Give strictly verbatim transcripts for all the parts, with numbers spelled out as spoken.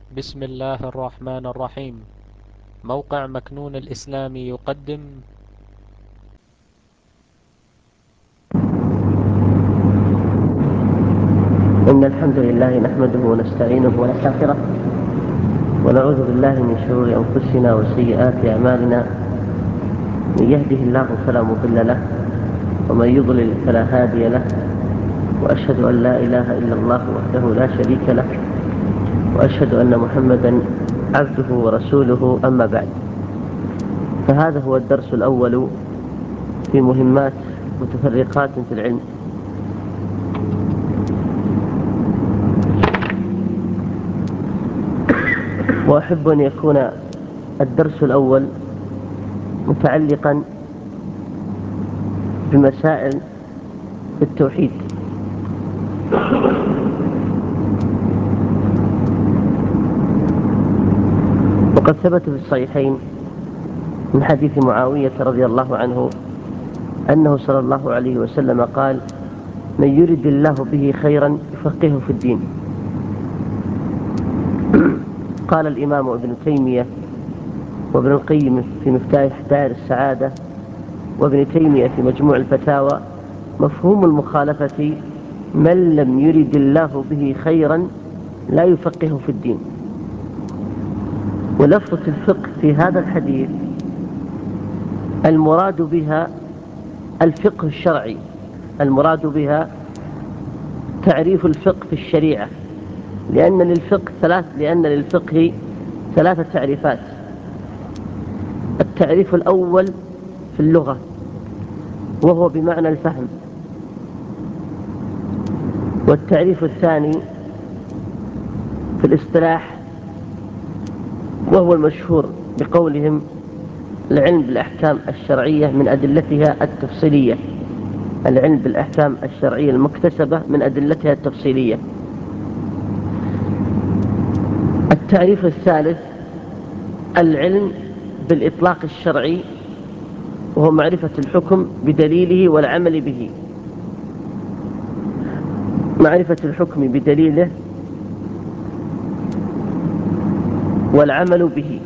بسم الله الرحمن الرحيم. موقع مكنون الإسلامي يقدم إن الحمد لله نحمده ونستعينه ونستغفره ونعوذ بالله من شرور أنفسنا وسيئات أعمالنا. من يهده الله فلا مضل له ومن يضلل فلا هادي له، وأشهد أن لا إله إلا الله وحده لا شريك له، وأشهد أن محمدا عبده ورسوله. أما بعد، فهذا هو الدرس الأول في مهمات متفرقات في العلم. وأحب أن يكون الدرس الأول متعلقا بمسائل التوحيد. وقد ثبت في الصحيحين من حديث معاوية رضي الله عنه أنه صلى الله عليه وسلم قال: من يرد الله به خيرا يفقهه في الدين. قال الإمام ابن تيمية وابن القيم في مفتاح دار السعادة وابن تيمية في مجموع الفتاوى: مفهوم المخالفة من لم يرد الله به خيرا لا يفقهه في الدين. ولفظة الفقه في هذا الحديث المراد بها الفقه الشرعي، المراد بها تعريف الفقه في الشريعة، لأن للفقه ثلاث لأن للفقه ثلاثة تعريفات. التعريف الأول في اللغة وهو بمعنى الفهم، والتعريف الثاني في الاصطلاح وهو المشهور بقولهم: العلم بالأحكام الشرعية من أدلتها التفصيلية. العلم بالأحكام الشرعية المكتسبة من أدلتها التفصيلية. التعريف الثالث العلم بالإطلاق الشرعي، وهو معرفة الحكم بدليله والعمل به. معرفة الحكم بدليله والعمل به.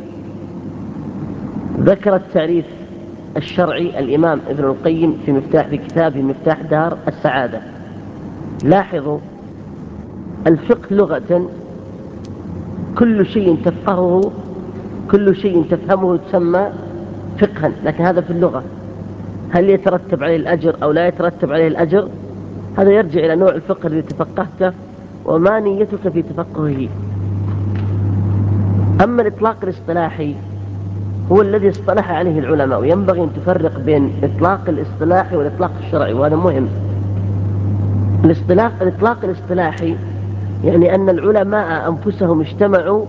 ذكر التعريف الشرعي الإمام ابن القيم في مفتاح في كتابه مفتاح دار السعادة. لاحظوا، الفقه لغة كل شيء تفقهه كل شيء تفهمه تسمى فقها، لكن هذا في اللغة. هل يترتب عليه الأجر أو لا يترتب عليه الأجر؟ هذا يرجع إلى نوع الفقه الذي تفقهته وما نيتك في تفقهه. أما الإطلاق الاصطلاحي هو الذي اصطلح عليه العلماء، وينبغي أن تفرق بين إطلاق الاصطلاحي والإطلاق الشرعي، وهذا مهم. الاصطلاح الإطلاق الاصطلاحي يعني أن العلماء أنفسهم اجتمعوا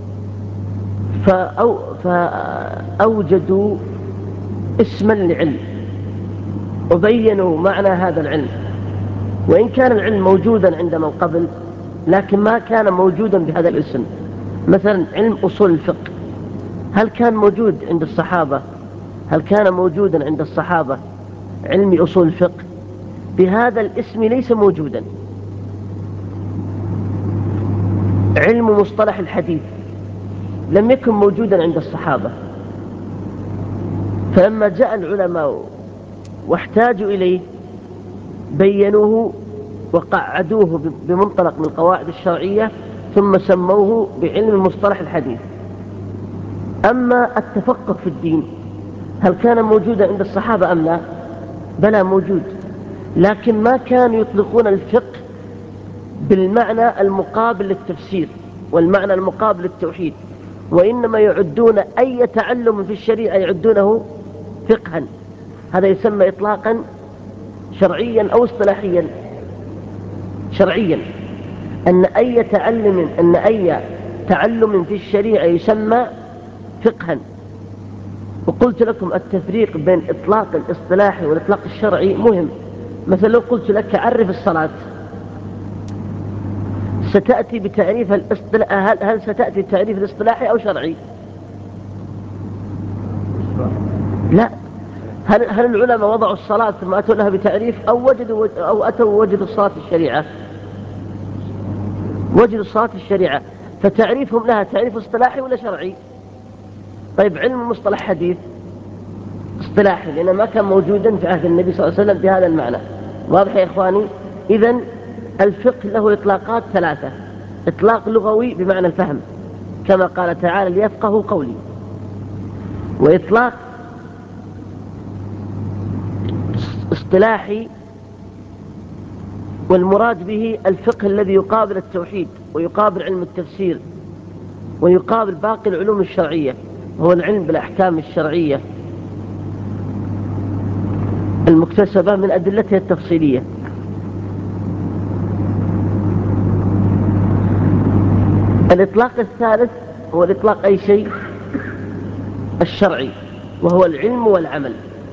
فأو فأوجدوا اسما لعلم وبينوا معنى هذا العلم، وإن كان العلم موجودا عند من قبل لكن ما كان موجودا بهذا الاسم. مثلا علم أصول الفقه، هل كان موجود عند الصحابة؟ هل كان موجودا عند الصحابة علم أصول الفقه؟ بهذا الاسم ليس موجودا. علم مصطلح الحديث لم يكن موجودا عند الصحابة، فلما جاء العلماء واحتاجوا إليه بينوه وقعدوه بمنطلق من القواعد الشرعية، ثم سموه بعلم مصطلح الحديث. أما التفقه في الدين، هل كان موجودا عند الصحابة أم لا؟ بلى، موجود، لكن ما كانوا يطلقون الفقه بالمعنى المقابل للتفسير والمعنى المقابل للتوحيد، وإنما يعدون أي تعلم في الشريعة يعدونه فقها. هذا يسمى إطلاقا شرعيا أو اصطلاحيا. شرعيا أن أي تعلم أن أي تعلم في الشريعة يسمى فقها. وقلت لكم التفريق بين إطلاق الاصطلاحي والإطلاق الشرعي مهم. مثلا لو قلت لك عرف الصلاة، ستأتي بتعريف الاصطلاح. هل, هل ستأتي بتعريف الاصطلاحي أو شرعي؟ لا. هل, هل العلماء وضعوا الصلاة ثم أتوا لها بتعريف أو وجدوا أو أتوا وجدوا الصلاة في الشريعة؟ وجدوا الصلاة في الشريعة. فتعريفهم لها تعريف اصطلاحي ولا شرعي؟ طيب علم مصطلح حديث اصطلاحي، لأنه ما كان موجودا في عهد النبي صلى الله عليه وسلم بهذا المعنى. واضح يا إخواني؟ إذن الفقه له إطلاقات ثلاثة: إطلاق لغوي بمعنى الفهم كما قال تعالى ليفقهوا قولي، وإطلاق اصطلاحي والمراد به الفقه الذي يقابل التوحيد ويقابل علم التفسير ويقابل باقي العلوم الشرعية، هو العلم بالأحكام الشرعية المكتسبة من أدلتها التفصيلية. الإطلاق الثالث هو الإطلاق أي شيء الشرعي، وهو العلم والعمل،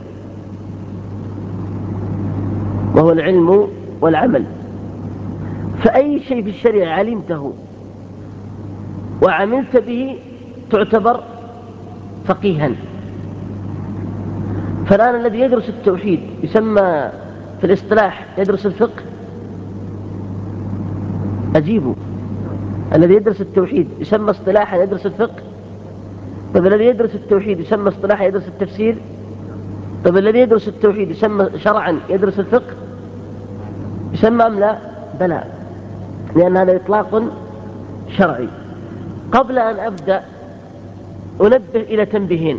وهو العلم والعمل. فأي شيء في الشريعة علمته وعملت به تعتبر فقيها. فالآن الذي يدرس التوحيد يسمى في الاصطلاح يدرس الفقه؟ أجيبوا، الذي يدرس التوحيد يسمى اصطلاحا يدرس الفقه؟ طيب الذي يدرس التوحيد يسمى اصطلاحا يدرس التفسير؟ طيب الذي يدرس التوحيد يسمى شرعا يدرس الفقه؟ يسمى أم لا؟ بلى، لأن هذا إطلاق شرعي. قبل أن أبدأ أنبه إلى تنبيهين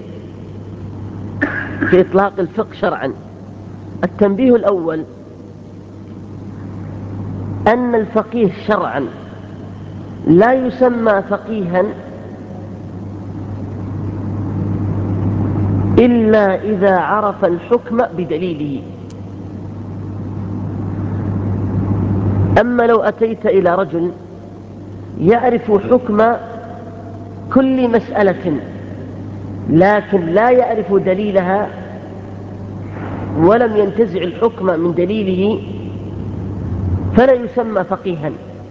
في إطلاق الفقه شرعا. التنبيه الأول أن الفقيه شرعا لا يسمى فقيها إلا إذا عرف الحكم بدليله. أما لو أتيت إلى رجل يعرف حكم كل مسألة لكن لا يعرف دليلها ولم ينتزع الحكم من دليله فلا يسمى فقيها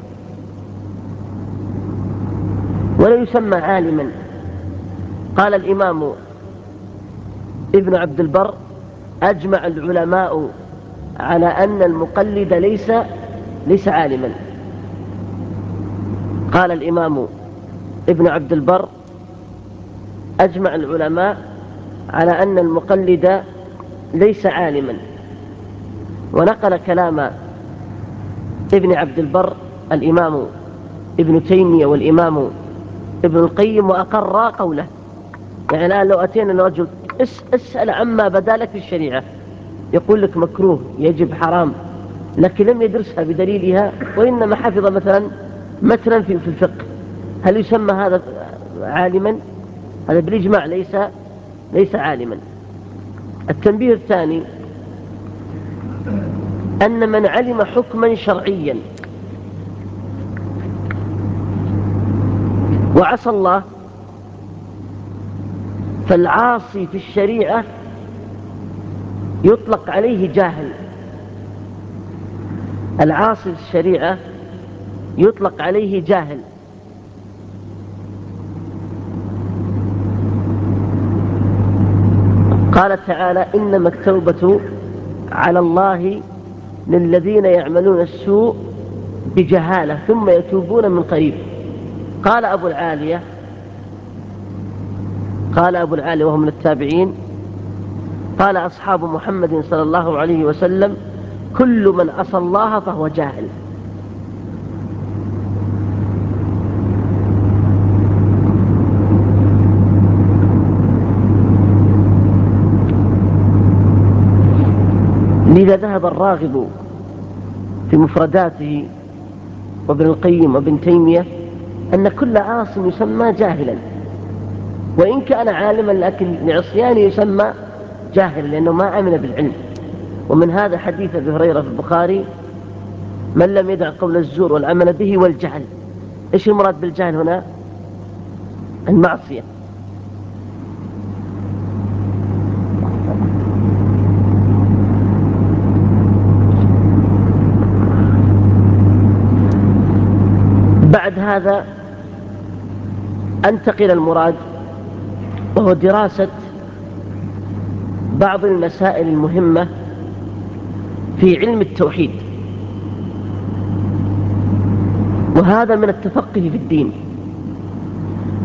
ولا يسمى عالما. قال الإمام ابن عبد البر: أجمع العلماء على أن المقلد ليس ليس عالما. قال الإمام ابن عبد البر: أجمع العلماء على أن المقلد ليس عالما. ونقل كلام ابن عبد البر الإمام ابن تيمية والإمام ابن القيم وأقر قوله. يعني الآن لو أتينا لرجل اسأل عما بدا لك في الشريعة يقول لك مكروه يجب حرام، لكن لم يدرسها بدليلها وإنما حفظ مثلا متنا في الفقه، هل يسمى هذا عالما؟ هذا بالإجماع ليس ليس عالما. التنبيه الثاني أن من علم حكما شرعيا وعصى الله فالعاصي في الشريعة يطلق عليه جاهل. العاصي في الشريعة يطلق عليه جاهل. قال تعالى: إنما التوبة على الله للذين يعملون السوء بجهالة ثم يتوبون من قريب. قال أبو العالية قال أبو العالية وهو من التابعين: قال أصحاب محمد صلى الله عليه وسلم: كل من عصى الله فهو جاهل. لذا ذهب الراغب في مفرداته وابن القيم وابن تيمية أن كل عاص يسمى جاهلا، وإن كان عالما لكن لعصيانه يسمى جاهلا لأنه ما آمن بالعلم. ومن هذا حديث أبي هريرة في البخاري: من لم يدع قول الزور والعمل به والجهل. إيش المراد بالجهل هنا؟ المعصية. بعد هذا أنتقل المراد، وهو دراسة بعض المسائل المهمة في علم التوحيد، وهذا من التفقه في الدين.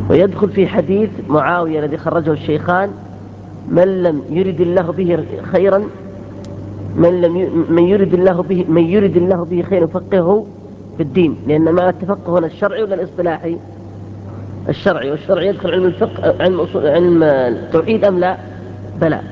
ويدخل في حديث معاوية الذي خرجه الشيخان: من لم يرد الله به خيرا من لم ي... من يرد الله به من يرد الله به خيرا يفقهه في الدين. لأن معنى التفقه هنا الشرعي ولا الاصطلاحي؟ الشرعي. والشرعي يدخل علم الفقه، علم أصول، علم التوحيد أم لا؟ بلى.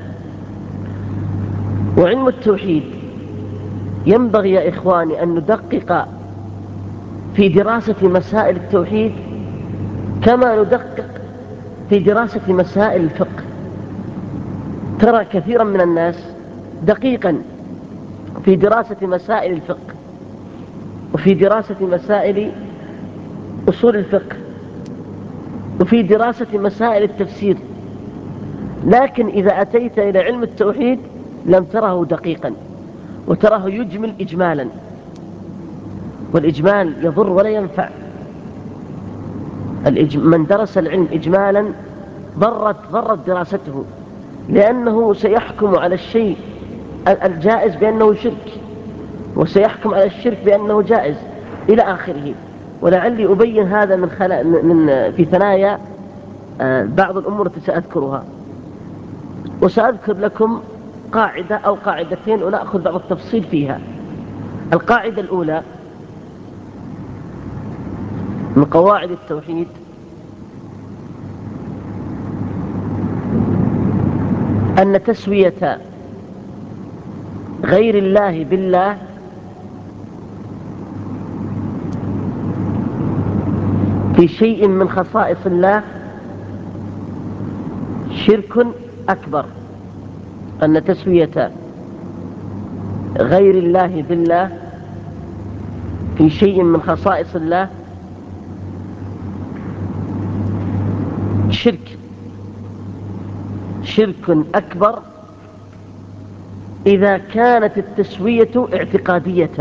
وعلم التوحيد ينبغي يا إخواني أن ندقق في دراسة مسائل التوحيد كما ندقق في دراسة مسائل الفقه. ترى كثيرا من الناس دقيقا في دراسة مسائل الفقه وفي دراسة مسائل أصول الفقه وفي دراسة مسائل التفسير، لكن إذا أتيت إلى علم التوحيد لم تره دقيقا، وتراه يجمل إجمالا، والإجمال يضر ولا ينفع. من درس العلم إجمالا ضرت ضرت دراسته، لأنه سيحكم على الشيء الجائز بأنه شرك، وسيحكم على الشرك بأنه جائز إلى آخره. ولعلي أبين هذا من, خلا من في ثنايا بعض الأمور التي سأذكرها. وسأذكر لكم قاعدة أو قاعدتين ونأخذ بعض التفصيل فيها. القاعدة الأولى من قواعد التوحيد: أن تسوية غير الله بالله في شيء من خصائص الله شرك أكبر. أن تسوية غير الله بالله في شيء من خصائص الله شرك شرك أكبر إذا كانت التسوية اعتقادية.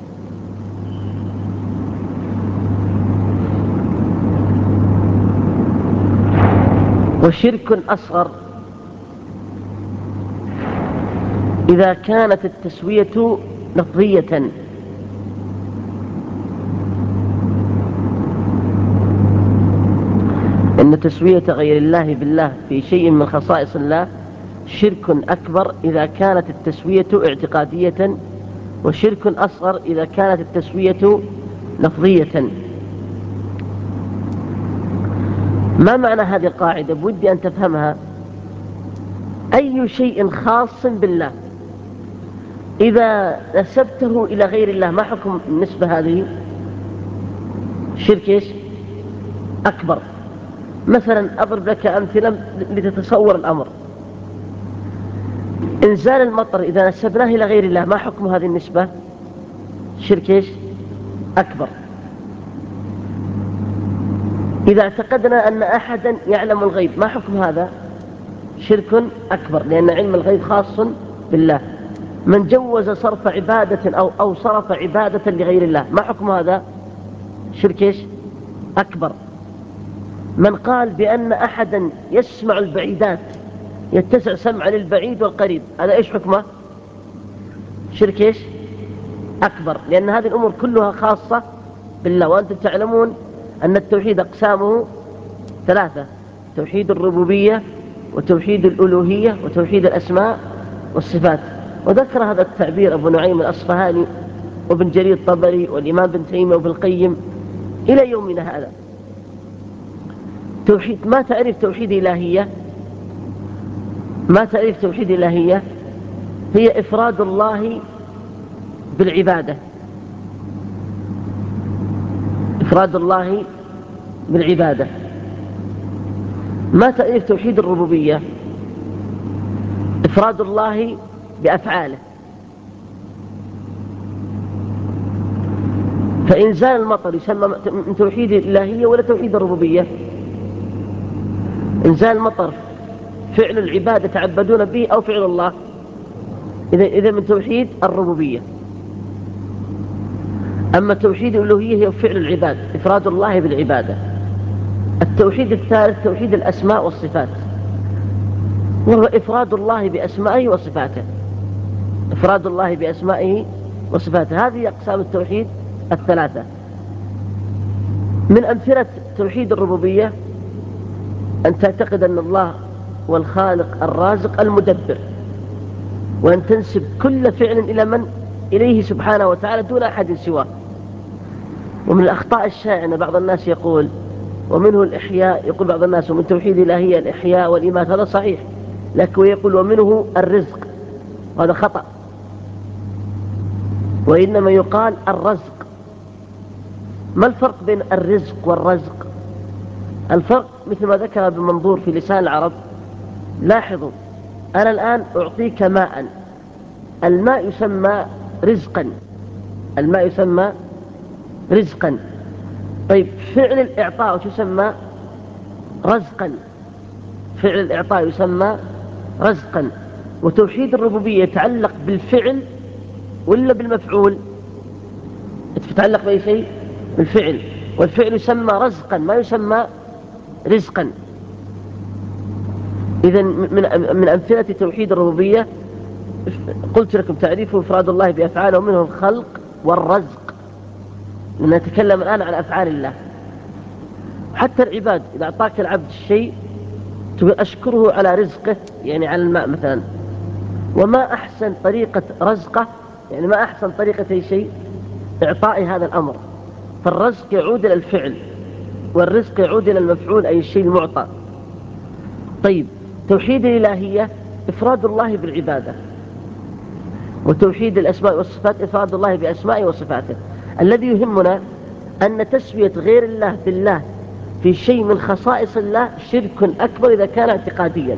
وشرك أصغر إذا كانت التسوية لفظية. إن تسوية غير الله بالله في شيء من خصائص الله شرك أكبر إذا كانت التسوية اعتقادية، وشرك أصغر إذا كانت التسوية لفظية. ما معنى هذه القاعدة؟ بودي أن تفهمها. أي شيء خاص بالله إذا نسبته إلى غير الله، ما حكم النسبة هذه؟ شرك أكبر. مثلا أضرب لك أمثلة لتتصور الأمر. إنزال المطر إذا نسبناه إلى غير الله، ما حكم هذه النسبة؟ شرك أكبر. إذا اعتقدنا أن أحدا يعلم الغيب، ما حكم هذا؟ شرك أكبر، لأن علم الغيب خاص بالله. من جوز صرف عبادة أو, أو صرف عبادة لغير الله، ما حكم هذا؟ شرك أكبر. من قال بأن أحدا يسمع البعيدات، يتسع سمع للبعيد والقريب، هذا إيش حكمه؟ شرك أكبر، لأن هذه الأمور كلها خاصة بالله. وأنتم تعلمون أن التوحيد أقسامه ثلاثة: توحيد الربوبية، وتوحيد الألوهية، وتوحيد الأسماء والصفات. وذكر هذا التعبير أبو نعيم الأصفهاني وابن جرير الطبري والإمام بن تيمية وابن القيم إلى يومنا هذا. توحيد ما تعرف توحيد إلهية؟ ما تعرف توحيد إلهية؟ هي إفراد الله بالعبادة. إفراد الله بالعبادة. ما تعرف توحيد الربوبية؟ إفراد الله بأفعاله. فإنزال المطر يسمى من توحيد الإلهية ولا توحيد الربوبية؟ إنزال المطر فعل العبادة تعبدون به أو فعل الله؟ إذا إذا من توحيد الربوبية. أما توحيد الألوهية هي فعل العباد، إفراد الله بالعبادة. التوحيد الثالث توحيد الأسماء والصفات، وهو إفراد الله بأسمائه وصفاته. إفراد الله بأسمائه وصفاته. هذه أقسام التوحيد الثلاثة. من أمثلة توحيد الربوبية أن تعتقد أن الله هو الخالق الرازق المدبر، وأن تنسب كل فعل إلى من؟ إليه سبحانه وتعالى دون أحد سواه. ومن الأخطاء الشائعة أن بعض الناس يقول ومنه الإحياء، يقول بعض الناس ومن توحيد الإلهية الإحياء والإماتة، هذا صحيح، لكن يقول ومنه الرزق، هذا خطأ، وإنما يقال الرزق. ما الفرق بين الرزق والرزق؟ الفرق مثل ما ذكر ابن منظور في لسان العرب. لاحظوا، أنا الآن أعطيك ماء، الماء يسمى رزقا، الماء يسمى رزقا. طيب فعل الإعطاء يسمى رزقا، فعل الإعطاء يسمى رزقا. وتوحيد الربوبية يتعلق بالفعل ولا بالمفعول؟ يتعلق بأي شيء؟ بالفعل، والفعل يسمى رزقا ما يسمى رزقا. إذن من من أمثلة توحيد الربوبية قلت لكم تعريفه إفراد الله بأفعاله، منه الخلق والرزق، نتكلم الآن عن أفعال الله. حتى العباد إذا أعطاك العبد الشيء تقول أشكره على رزقه، يعني على الماء مثلا. وما أحسن طريقة رزقه، يعني ما أحسن طريقة أي شيء إعطاء هذا الأمر. فالرزق يعود إلى الفعل، والرزق يعود إلى المفعول أي الشيء المعطى. طيب توحيد الإلهية إفراد الله بالعبادة، وتوحيد الأسماء والصفات إفراد الله بأسمائه وصفاته. الذي يهمنا أن تسوية غير الله بالله في شيء من خصائص الله شرك أكبر إذا كان اعتقاديا،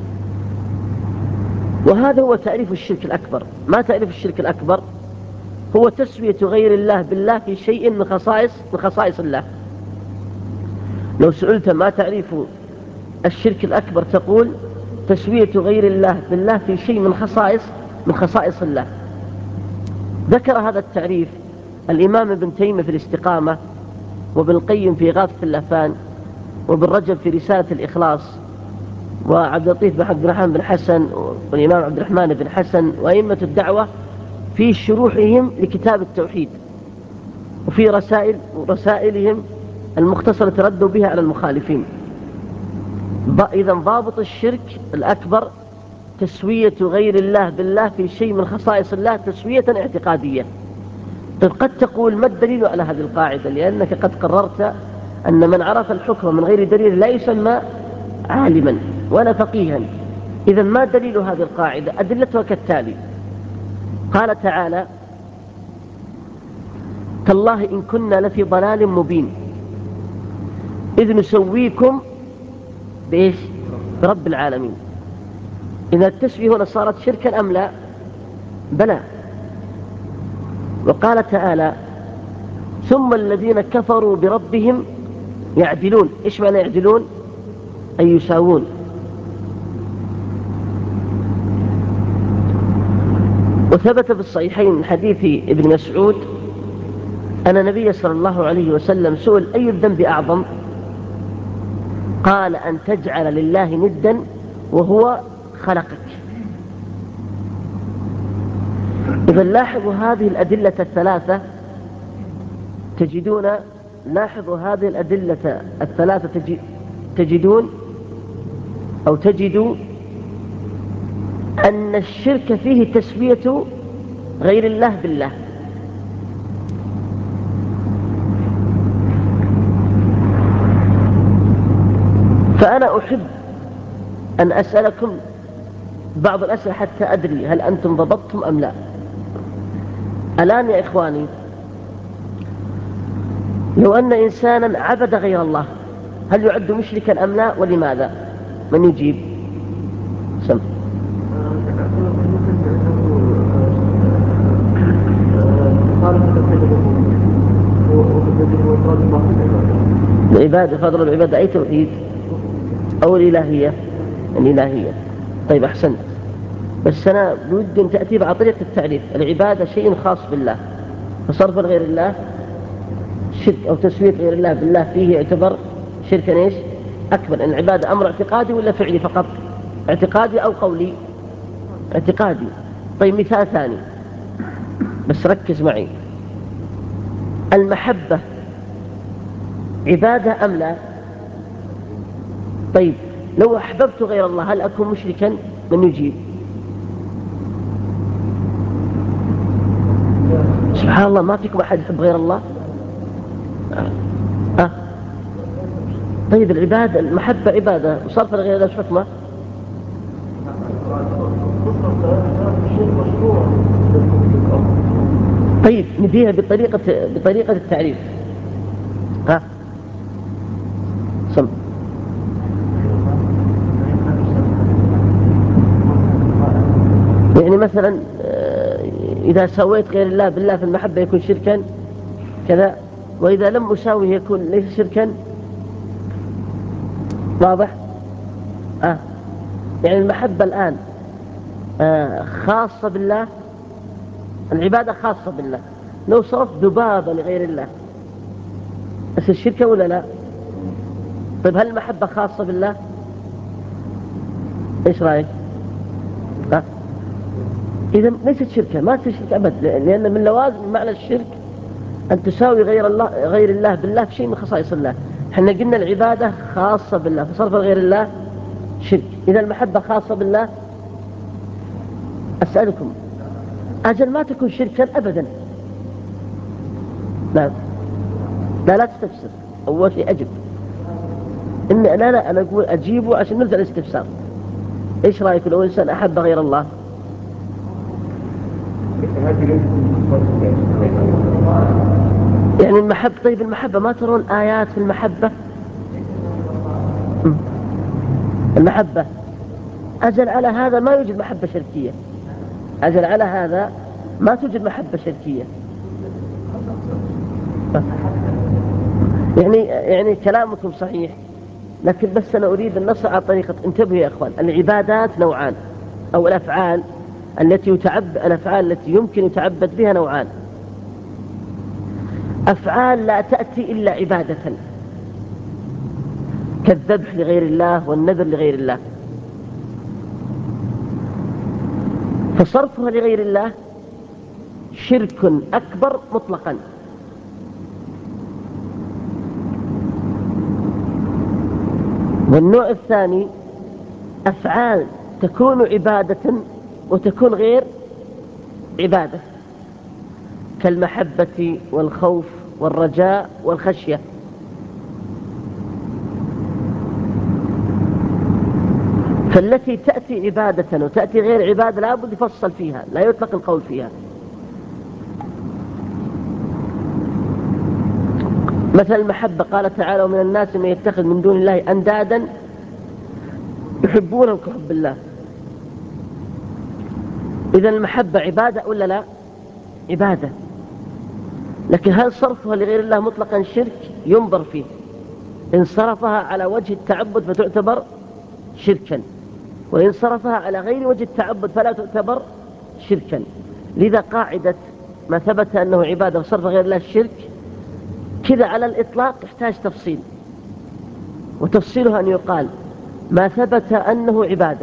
وهذا هو تعريف الشرك الأكبر. ما تعريف الشرك الأكبر؟ هو تسوية غير الله بالله في شيء من خصائص من خصائص الله. لو سئلت ما تعريف الشرك الأكبر تقول تسوية غير الله بالله في شيء من خصائص من خصائص الله. ذكر هذا التعريف الإمام ابن تيمية في الاستقامة، وابن القيم في إغاثة اللهفان، وابن رجب في رسالة الإخلاص، وعبد اللطيف بن عبد الرحمن بن حسن، والإمام عبد الرحمن بن حسن، وأئمة الدعوة في شروحهم لكتاب التوحيد، وفي رسائل رسائلهم المختصرة ردوا بها على المخالفين. إذا ضابط الشرك الأكبر تسوية غير الله بالله في شيء من خصائص الله تسوية اعتقادية. طيب قد تقول ما الدليل على هذه القاعدة؟ لأنك قد قررت أن من عرف الحكم من غير دليل لا يسمى عالما ولا فقيها. إذا ما دليل هذه القاعدة؟ أدلتها كالتالي: قال تعالى: تالله إن كنا لفي ضلال مبين إذ نسويكم بإيش؟ برب العالمين. إذا التسوية هنا صارت شركا أم لا؟ بلى. وقال تعالى: ثم الذين كفروا بربهم يعدلون. إيش معنى يعدلون؟ أي يساوون. وثبت في الصحيحين من حديث ابن مسعود أن النبي صلى الله عليه وسلم سئل: أي الذنب أعظم؟ قال: أن تجعل لله ندا وهو خلقك. إذا لاحظوا هذه الأدلة الثلاثة تجدون لاحظوا هذه الأدلة الثلاثة تجدون أو تجدوا أن الشرك فيه تسوية غير الله بالله. فأنا أحب أن أسألكم بعض الأسئلة حتى أدري هل أنتم ضبطتم أم لا. الآن يا إخواني، لو أن إنسانا عبد غير الله هل يعد مشركا أم لا؟ ولماذا؟ من يجيب؟ سم العبادة، فضل العبادة أي توحيد؟ أو الإلهية؟ الإلهية. طيب أحسنت، بس أنا بود أن تأتي بعطية التعريف. العبادة شيء خاص بالله، فصرف غير الله شرك، أو تسوية غير الله بالله فيه يعتبر شركا إيش؟ أكبر. أن العبادة أمر اعتقادي ولا فعلي فقط؟ اعتقادي أو قولي؟ اعتقادي. طيب مثال ثاني بس ركز معي: المحبة عبادة أم لا؟ طيب لو أحببت غير الله هل أكون مشركا؟ من يجيب؟ سبحان الله، ما فيكم أحد يحب غير الله؟ أه؟ طيب العبادة، المحبة عبادة وصرف غير الله شو حكمه؟ طيب نبيها بطريقة بطريقة التعريف. ها سم يعني مثلا إذا سويت غير الله بالله في المحبة يكون شركا كذا، وإذا لم أساوي يكون ليس شركا. واضح؟ آه. يعني المحبة الآن آه خاصة بالله، العبادة خاصة بالله. لو صرفت ذبابة لغير الله أصير شركة ولا لا؟ طيب هل المحبة خاصة بالله؟ إيش رأيك؟ ها؟ إذا ليست شركة، ما تصير شركة أبد، لأن من لوازم معنى الشرك أن تساوي غير الله غير الله بالله في شيء من خصائص الله. احنا قلنا العبادة خاصة بالله، فصرف غير الله شرك. إذا المحبة خاصة بالله، أسألكم أجل ما تكون شركا أبدا. لا لا لا تستفسر، أول شيء أجب. إن أنا لا أنا أقول أجيبه عشان نبدأ الاستفسار. إيش رأيك لو إنسان أحب غير الله؟ يعني المحبة، طيب المحبة ما ترون آيات في المحبة؟ المحبة أجل على هذا ما يوجد محبة شركية، أجل على هذا ما توجد محبة شركية. يعني يعني كلامكم صحيح، لكن بس أنا أريد النص على طريقة. انتبهوا يا أخوان، العبادات نوعان، أو الأفعال التي يتعب الأفعال التي يمكن يتعبد بها نوعان. أفعال لا تأتي إلا عبادة كالذبح لغير الله والنذر لغير الله، فصرفها لغير الله شرك أكبر مطلقا. والنوع الثاني أفعال تكون عبادة وتكون غير عبادة، كالمحبة والخوف والرجاء والخشية. فالتي تأتي عبادة وتأتي غير عبادة لا بد يفصل فيها، لا يطلق القول فيها. مثل المحبة قال تعالى: ومن الناس من يتخذ من دون الله أندادا يحبونهم كحب الله. إذا المحبة عبادة ولا لا؟ عبادة. لكن هل صرفها لغير الله مطلقا شرك؟ ينظر فيه. إن صرفها على وجه التعبد فتعتبر شركا، وإن صرفها على غير وجه التعبد فلا تعتبر شركا. لذا قاعدة ما ثبت أنه عبادة وصرف غير الله الشرك كذا على الإطلاق يحتاج تفصيل، وتفصيلها أن يقال ما ثبت أنه عبادة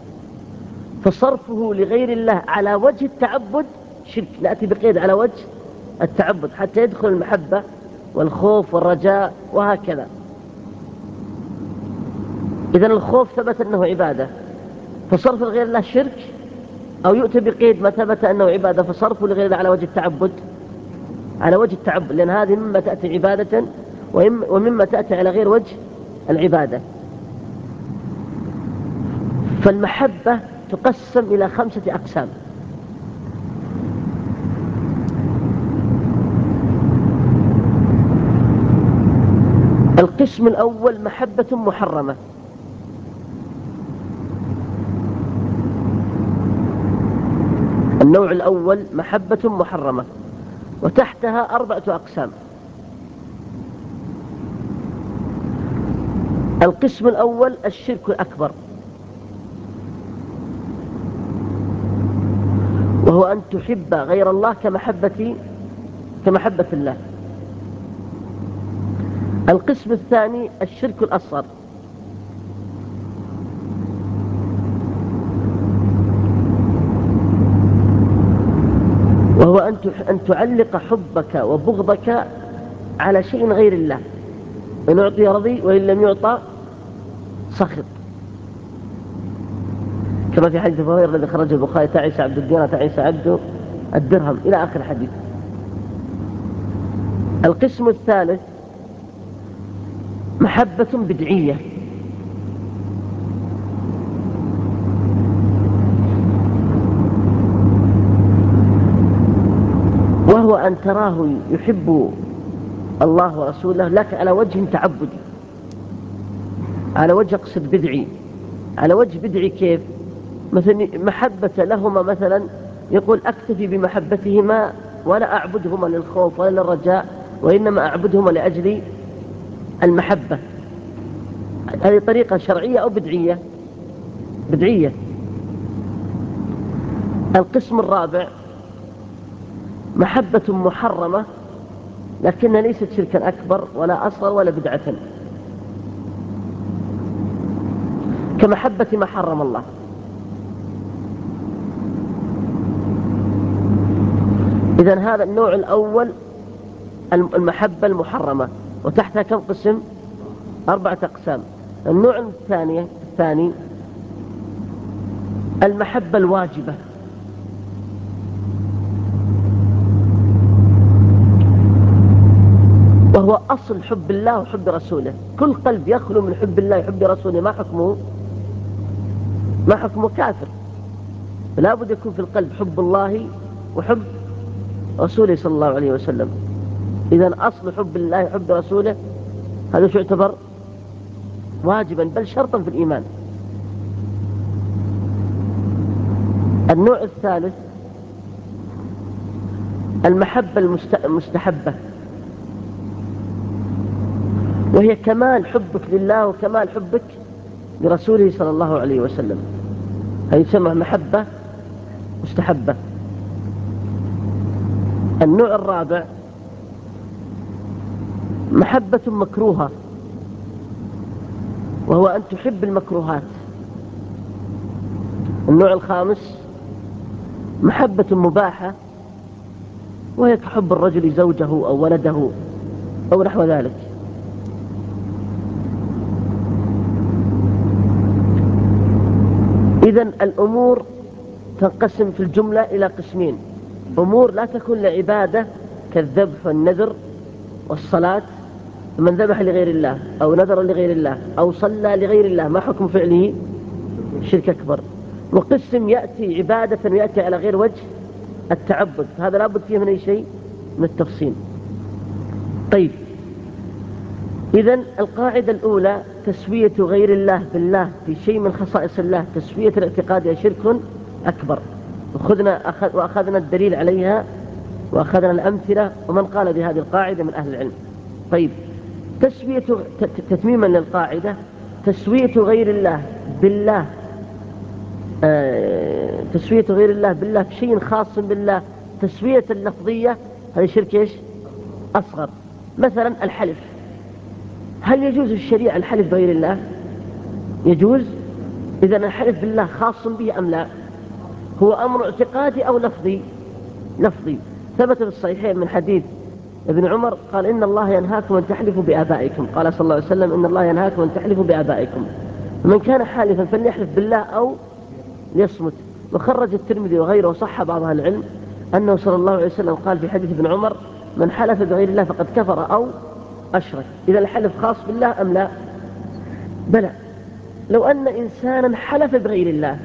فصرفه لغير الله على وجه التعبد شرك. نأتي بقيد على وجه التعبد حتى يدخل المحبة والخوف والرجاء وهكذا. إذن الخوف ثبت أنه عبادة فصرف لغير الله شرك، أو يؤتى بقيد ما ثبت أنه عبادة فصرفه لغير الله على وجه التعبد على وجه التعبد، لأن هذه مما تأتي عبادة ومما تأتي على غير وجه العبادة. فالمحبة تقسم إلى خمسة أقسام. القسم الأول محبة محرمة، النوع الأول محبة محرمة، وتحتها أربعة أقسام. القسم الأول الشرك الأكبر، وهو أن تحب غير الله كمحبة كمحبة الله. القسم الثاني الشرك الأصغر، وهو أن تعلق حبك وبغضك على شيء غير الله، إن أعطي رضي وإن لم يعطى سخط، كما في حديث أبي هريرة الذي خرجه البخاري: تعس عبد الدينار تعس عبد الدرهم، إلى آخر الحديث. القسم الثالث محبة بدعية، وهو أن تراه يحب الله ورسوله لك على وجه تعبدي، على وجه اقصد بدعي، على وجه بدعي. كيف؟ مثلا محبة لهما، مثلا يقول أكتفي بمحبتهما ولا أعبدهما للخوف ولا للرجاء، وإنما أعبدهما لأجل المحبة. هذه طريقة شرعية أو بدعية؟ بدعية. القسم الرابع محبة محرمة لكنها ليست شركا أكبر ولا أصغر ولا بدعة، كمحبة ما حرم الله. إذن هذا النوع الأول المحبة المحرمة، وتحتها كم قسم؟ أربعة أقسام. النوع الثاني الثاني المحبة الواجبة، وهو أصل حب الله وحب رسوله. كل قلب يخلو من حب الله وحب رسوله ما حكمه؟ ما حكمه؟ كافر. لا بد يكون في القلب حب الله وحب رسوله صلى الله عليه وسلم. إذن أصل حب الله وحب رسوله هذا شو يعتبر؟ واجبا، بل شرطا في الإيمان. النوع الثالث المحبة المستحبة، وهي كمال حبك لله وكمال حبك لرسوله صلى الله عليه وسلم، هذه تسمى محبة مستحبة. النوع الرابع محبة مكروهة، وهو أن تحب المكروهات. النوع الخامس محبة مباحة، وهي كحب الرجل زوجه أو ولده أو نحو ذلك. إذن الأمور تنقسم في الجملة إلى قسمين: أمور لا تكون لعبادة كالذبح والنذر والصلاة، من ذبح لغير الله أو نذر لغير الله أو صلى لغير الله ما حكم فعله؟ شرك أكبر. وقسم يأتي عبادة ويأتي على غير وجه التعبد، هذا لا بد فيه من أي شيء من التفصيل. طيب، إذن القاعدة الأولى تسوية غير الله بالله في شيء من خصائص الله تسوية الاعتقاد شرك أكبر، وأخذنا, أخذ وأخذنا الدليل عليها وأخذنا الأمثلة ومن قال بهذه القاعدة من أهل العلم. طيب، تسوية تتميما للقاعدة تسوية غير الله بالله، آه تسوية غير الله بالله في شيء خاص بالله تسوية اللفظية، هذا شرك إيش؟ أصغر. مثلا الحلف، هل يجوز في الشريعة الحلف بغير الله؟ يجوز. إذن الحلف بالله خاص به أم لا؟ هو أمر اعتقادي أو لفظي؟ لفظي. ثبت في الصحيحين من حديث ابن عمر قال: إن الله ينهاكم أن تحلفوا بآبائكم. قال صلى الله عليه وسلم: إن الله ينهاكم أن تحلفوا بآبائكم، من كان حالفا فليحلف بالله أو ليصمت. وخرج الترمذي وغيره وصح بعض أهل العلم أنه صلى الله عليه وسلم قال في حديث ابن عمر: من حلف بغير الله فقد كفر أو أشرك. إذا الحلف خاص بالله أم لا؟ بلى. لو أن إنسانا حلف بغير الله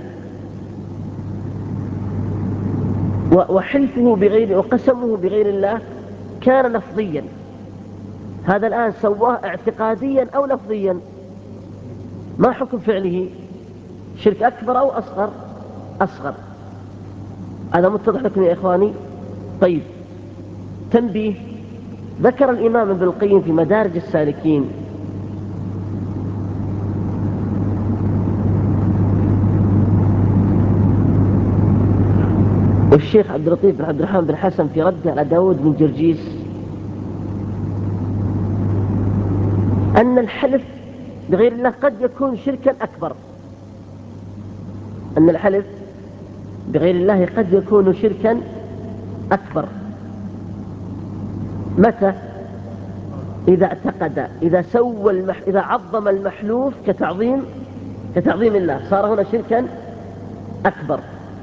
وحلفه بغير وقسمه بغير الله كان لفظيا، هذا الآن سواه اعتقاديا أو لفظيا، ما حكم فعله؟ شرك أكبر أو أصغر؟ أصغر. هذا متضح لكم يا إخواني؟ طيب، تنبيه. ذكر الإمام ابن القيم في مدارج السالكين والشيخ عبد اللطيف بن عبد الرحمن بن حسن في رده على داود بن جرجيس أن الحلف بغير الله قد يكون شركا أكبر. أن الحلف بغير الله قد يكون شركا أكبر. متى؟ إذا اعتقد، إذا سوى المح... إذا عظم المحلوف كتعظيم كتعظيم الله صار هنا شركا أكبر.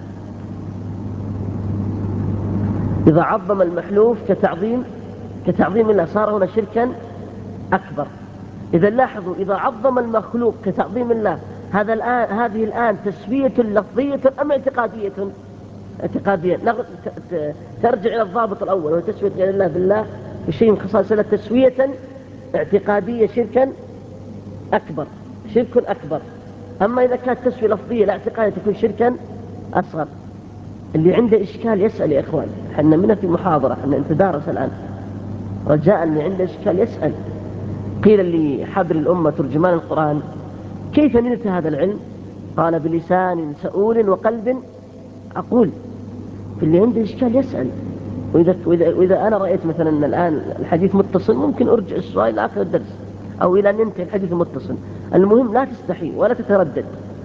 إذا عظم المحلوف كتعظيم كتعظيم الله صار هنا شركا أكبر. إذا لاحظوا، إذا عظم المخلوق كتعظيم الله، هذا الآن هذه الآن تسوية لفظية أم اعتقادية؟ اعتقادية. ترجع إلى الضابط الأول وهو تسوية غير الله بالله بشيء من خصائص الله، تسوية اعتقادية شركا أكبر، شرك أكبر. أما إذا كانت تسوية لفظية لا اعتقادية تكون شركا أصغر. اللي عنده إشكال يسأل يا إخوان، حنا منا في محاضرة، حنا نتدارس الآن، رجاء اللي عنده إشكال يسأل. قيل لحبر الأمة ترجمان القرآن: كيف نلت هذا العلم؟ قال: بلسان سؤول وقلب عقول. اللي عنده إشكال يسأل. وإذا, وإذا, وإذا أنا رأيت مثلا أن الآن الحديث متصل، ممكن أرجع السؤال إلى آخر الدرس أو إلى أن ينتهي الحديث المتصل. المهم لا تستحي ولا تتردد.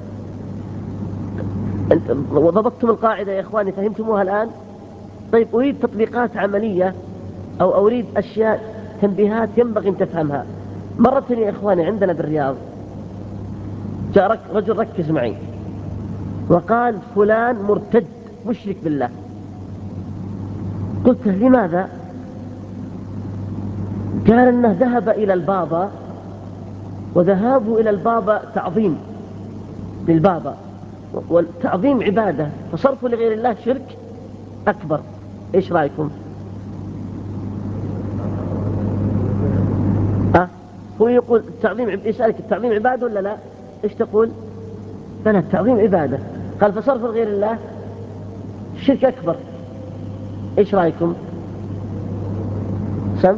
وضبطتم القاعدة يا إخواني، فهمتموها الآن؟ طيب، أريد تطبيقات عملية أو أريد أشياء تنبيهات ينبغي أن تفهمها. مرة يا إخواني عندنا بالرياض جاء رجل ركز معي وقال: فلان مرتد مشرك بالله. قلت: لماذا؟ قال أنه ذهب إلى البابا، وذهابه إلى البابا تعظيم للبابا، والتعظيم عبادة، فصرفه لغير الله شرك أكبر. إيش رأيكم؟ أه؟ هو يقول التعظيم، يسألك التعظيم عبادة ولا لا؟ إيش تقول؟ لا، التعظيم عبادة. قال فصرف لغير الله شرك أكبر. إيش رأيكم؟ سم؟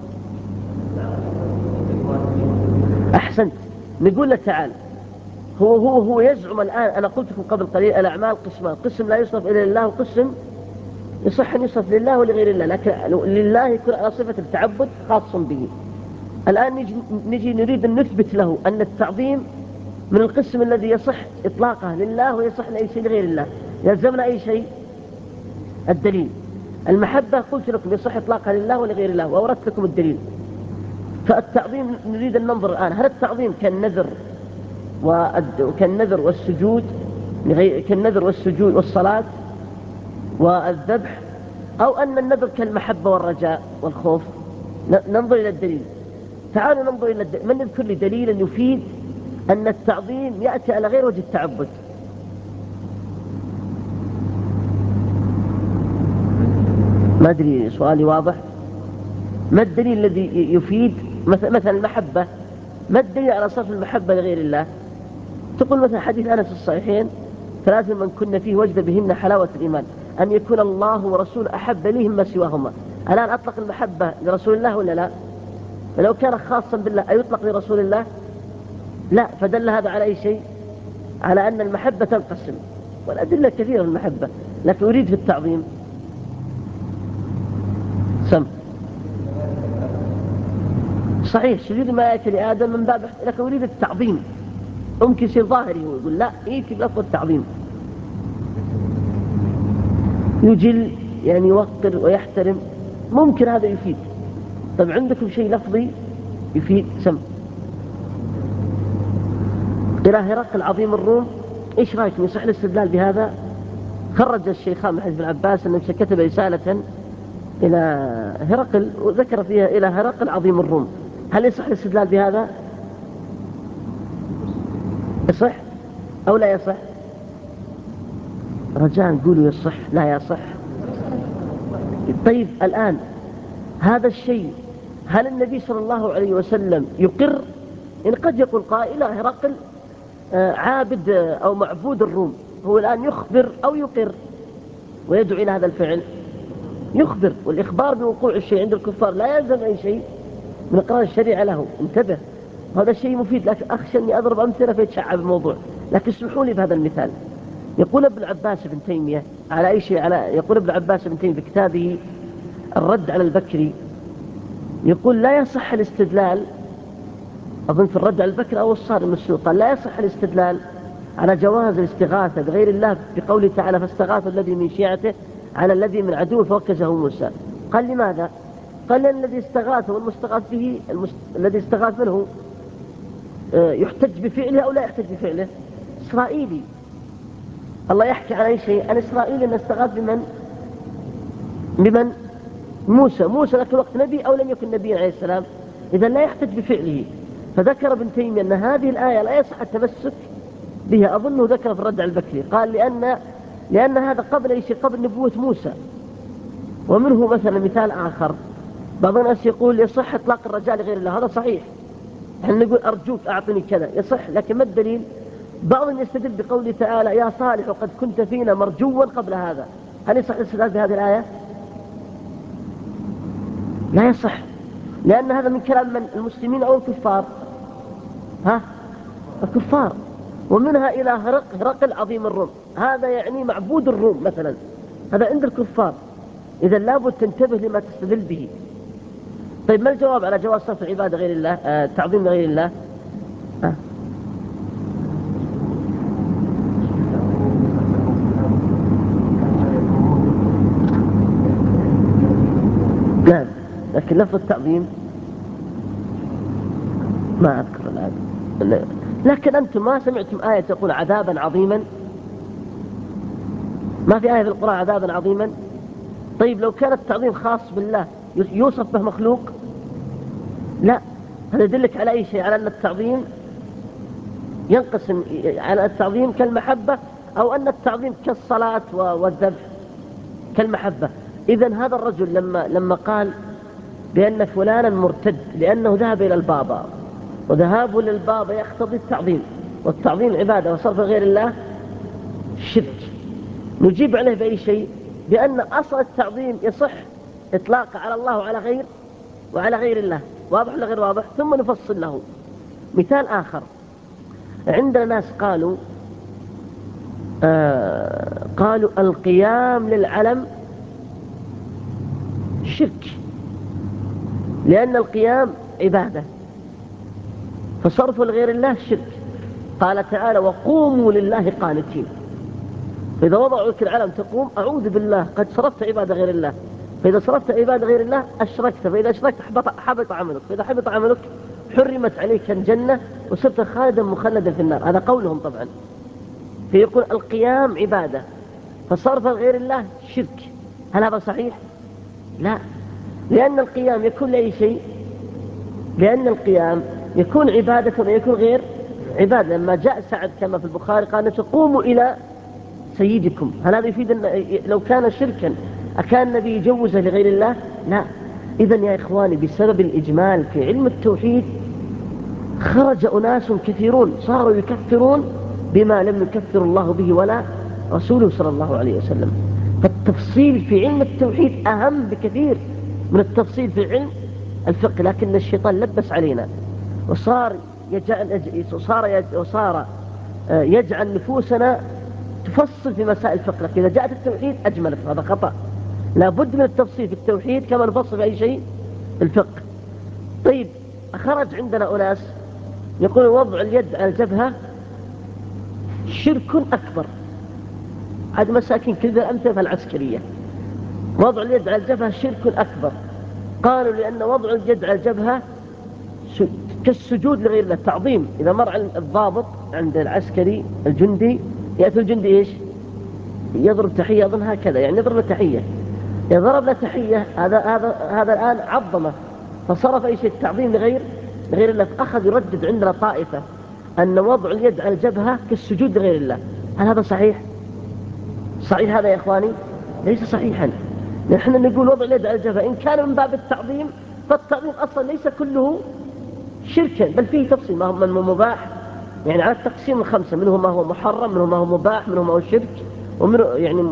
أحسنت. نقول له تعال، هو هو هو يزعم الآن، أنا قلت لكم قبل قليل الأعمال قسمان: قسم لا يصرف إلا لله، وقسم يصح أن يصرف لله ولغير الله، لكن لله يكون على صفة التعبد خاص به. الآن نجي, نجي نريد أن نثبت له أن التعظيم من القسم الذي يصح إطلاقه لله ويصح لأي شيء لغير الله. يلزمنا أي شيء؟ الدليل. المحبة قلت لكم يصح إطلاقها لله ولغير الله، وأوردت لكم الدليل. فالتعظيم نريد أن ننظر الآن، هل التعظيم كالنذر وكالنذر والسجود، كالنذر والسجود والصلاة والذبح، أو أن النذر كالمحبة والرجاء والخوف؟ ننظر إلى الدليل. تعالوا ننظر إلى الدليل. من يذكر لي دليلا يفيد أن التعظيم يأتي على غير وجه التعبد؟ ما أدري، سؤالي واضح؟ ما الدليل الذي يفيد مثلا المحبة؟ ما الدليل على صرف المحبة لغير الله؟ تقول مثلا حديث أنس في الصحيحين: ثلاث من كنا فيه وجد بهن حلاوة الإيمان، أن يكون الله ورسول أحب ليه مما سواهما. الآن أطلق المحبة لرسول الله ولا لا؟ فلو كان خاصا بالله أيطلق لرسول الله؟ لا. فدل هذا على أي شيء؟ على أن المحبة تنقسم، والأدلة كثيرة في المحبة، لكن أريد في التعظيم. سم. صحيح، سجود ما يأتي لآدم من باب، لكن أريد التعظيم. ممكن يصير ظاهري هو يقول لا، يأتي بلفظ التعظيم، يجل يعني يوقر ويحترم، ممكن هذا يفيد. طب عندكم شيء لفظي يفيد؟ سم. إلى هرقل عظيم الروم، إيش رأيكم؟ يصح الاستدلال بهذا؟ خرج الشيخان من حديث ابن عباس أنه كتب رسالة إلى هرقل وذكر فيها إلى هرقل عظيم الروم. هل يصح الاستدلال بهذا؟ يصح أو لا يصح؟ رجاء نقولوا يصح لا يصح. طيب الآن هذا الشيء هل النبي صلى الله عليه وسلم يقر؟ إن قد يقول قائل هرقل عابد أو معبود الروم، هو الآن يخبر أو يقر ويدعو إلى هذا الفعل؟ يخبر، والإخبار بوقوع الشيء عند الكفار لا يلزم أي شيء من إقرار الشريعة له. انتبه، هذا الشيء مفيد، لكن أخشى أني أضرب أمثلة فيتشعب الموضوع، لكن اسمحوا لي بهذا المثال. يقول ابن عباس بن تيمية على أي شيء على يقول ابن عباس بن تيمية في كتابه الرد على البكري، يقول لا يصح الاستدلال، أظن في الرد على البكري أو الصارم السوق، قال لا يصح الاستدلال على جواز الاستغاثة بغير الله بقوله تعالى: فاستغاث الذي من شيعته على الذي من عدوه فوكزه موسى. قال لماذا؟ قال لأن الذي استغاث والمستغاث به المست... الذي استغاث منه آه، يحتج بفعله أو لا يحتج بفعله؟ إسرائيلي. الله يحكي عن أي شيء؟ عن إسرائيل أن استغاث بمن؟ بمن؟ موسى. موسى ذاك الوقت نبي أو لم يكن نبيا عليه السلام؟ إذا لا يحتج بفعله. فذكر ابن تيمية أن هذه الآية لا يصح التمسك بها. أظنه ذكر في الرد على البكري، قال لأن لأن هذا قبل أي شيء، قبل نبوة موسى. ومنه مثلا مثال آخر، بعض الناس يقول يصح إطلاق الرجاء لغير الله، هذا صحيح. احنا نقول أرجوك أعطني كذا، يصح، لكن ما الدليل؟ بعضهم يستدل بقوله تعالى يا صالح وقد كنت فينا مرجوا قبل هذا. هل يصح الاستدلال بهذه الآية؟ لا يصح، لأن هذا من كلام من؟ المسلمين أو الكفار؟ ها؟ الكفار. ومنها إلى هرق هرقل عظيم الروم، هذا يعني معبود الروم مثلا، هذا عند الكفار. إذا لابد تنتبه لما تستدل به. طيب ما الجواب على جواز صرف العبادة غير الله، آه تعظيم غير الله؟ آه. نعم، لكن لفظ التعظيم ما أذكر الآن. لكن أنتم ما سمعتم آية تقول عذابا عظيما؟ ما في آية في القرآن عذابا عظيما؟ طيب لو كان التعظيم خاص بالله يوصف به مخلوق؟ لا. هذا يدلك على أي شيء؟ على أن التعظيم ينقسم، على التعظيم كالمحبة، أو أن التعظيم كالصلاة والذبح كالمحبة. إذن هذا الرجل لما لما قال بأن فلانا مرتد لأنه ذهب إلى البابا، وذهابه للبابا يقتضي التعظيم، والتعظيم عبادة، وصرف غير الله شرك، نجيب عليه بأي شيء؟ بأن أصل التعظيم يصح إطلاق على الله وعلى غير وعلى غير الله. واضح ولا غير واضح؟ ثم نفصل له. مثال آخر، عندنا ناس قالوا آه قالوا القيام للعلم شرك، لأن القيام عبادة، فصرف لغير الله شرك. قال تعالى وقوموا لله قانتين. فإذا وضعوا لك العلم تقوم، أعوذ بالله، قد صرفت عبادة غير الله. فإذا صرفت عبادة غير الله أشركت، فإذا أشركت حبط عملك، فإذا حبط عملك حرمت عليك الجنة وصرت خالدا مخلدا في النار. هذا قولهم طبعا. فيقول القيام عبادة، فصرف غير الله شرك. هل هذا صحيح؟ لا، لأن القيام يكون لأي شيء؟ لأن القيام يكون عبادة ويكون غير عبادة. لما جاء سعد كما في البخاري قال تقوموا إلى سيدكم، هل هذا يفيد أن لو كان شركا أكان النبي يجوزه لغير الله؟ لا. إذن يا إخواني بسبب الإجمال في علم التوحيد خرج أناس كثيرون صاروا يكفرون بما لم يكفر الله به ولا رسوله صلى الله عليه وسلم. فالتفصيل في علم التوحيد أهم بكثير من التفصيل في علم الفقه، لكن الشيطان لبس علينا وصار يجعل وصار وصار يجعل نفوسنا تفصل في مسائل الفقه، لكن إذا جاءت التوحيد أجملت. هذا خطأ. لابد من التفصيل في التوحيد كما نفصل في أي شيء الفقه. طيب خرج عندنا أناس يقول وضع اليد على الجبهة شرك أكبر. هذه مساكين كذا الأمثلة العسكرية. وضع اليد على الجبهة شرك أكبر. قالوا لأن وضع اليد على الجبهة كالسجود لغير الله، تعظيم. إذا مر على الضابط عند العسكري الجندي يأتي الجندي إيش؟ يضرب تحية، أظن هكذا يعني يضرب له تحية. إذا ضرب له تحية هذا هذا هذا الآن عظمه، فصرف أي شيء التعظيم لغير لغير الله. فأخذ يردد عندنا طائفة أن وضع اليد على الجبهة كالسجود لغير الله. هل هذا صحيح؟ صحيح هذا يا إخواني؟ ليس صحيحا. نحن نقول وضع اليد على الجبهة إن كان من باب التعظيم، فالتعظيم أصلا ليس كله شركا، بل فيه تفصيل. ما هو من مباح، يعني على التقسيم الخمسة، منه ما هو محرم، منه ما هو مباح، منه ما هو شرك، ومنه يعني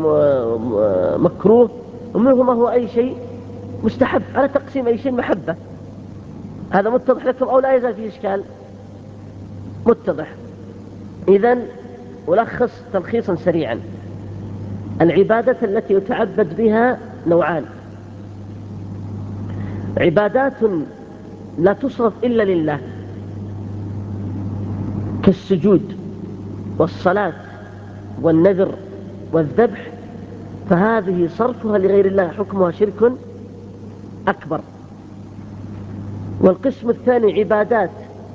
مكروه، ومنه ما هو أي شيء مستحب. على تقسيم أي شيء محبة. هذا متضح لكم أو لا يزال فيه إشكال؟ متضح. إذن ألخص تلخيصا سريعا. العبادة التي يتعبد بها نوعان: عبادات لا تصرف إلا لله كالسجود والصلاة والنذر والذبح، فهذه صرفها لغير الله حكمها شرك أكبر. والقسم الثاني عبادات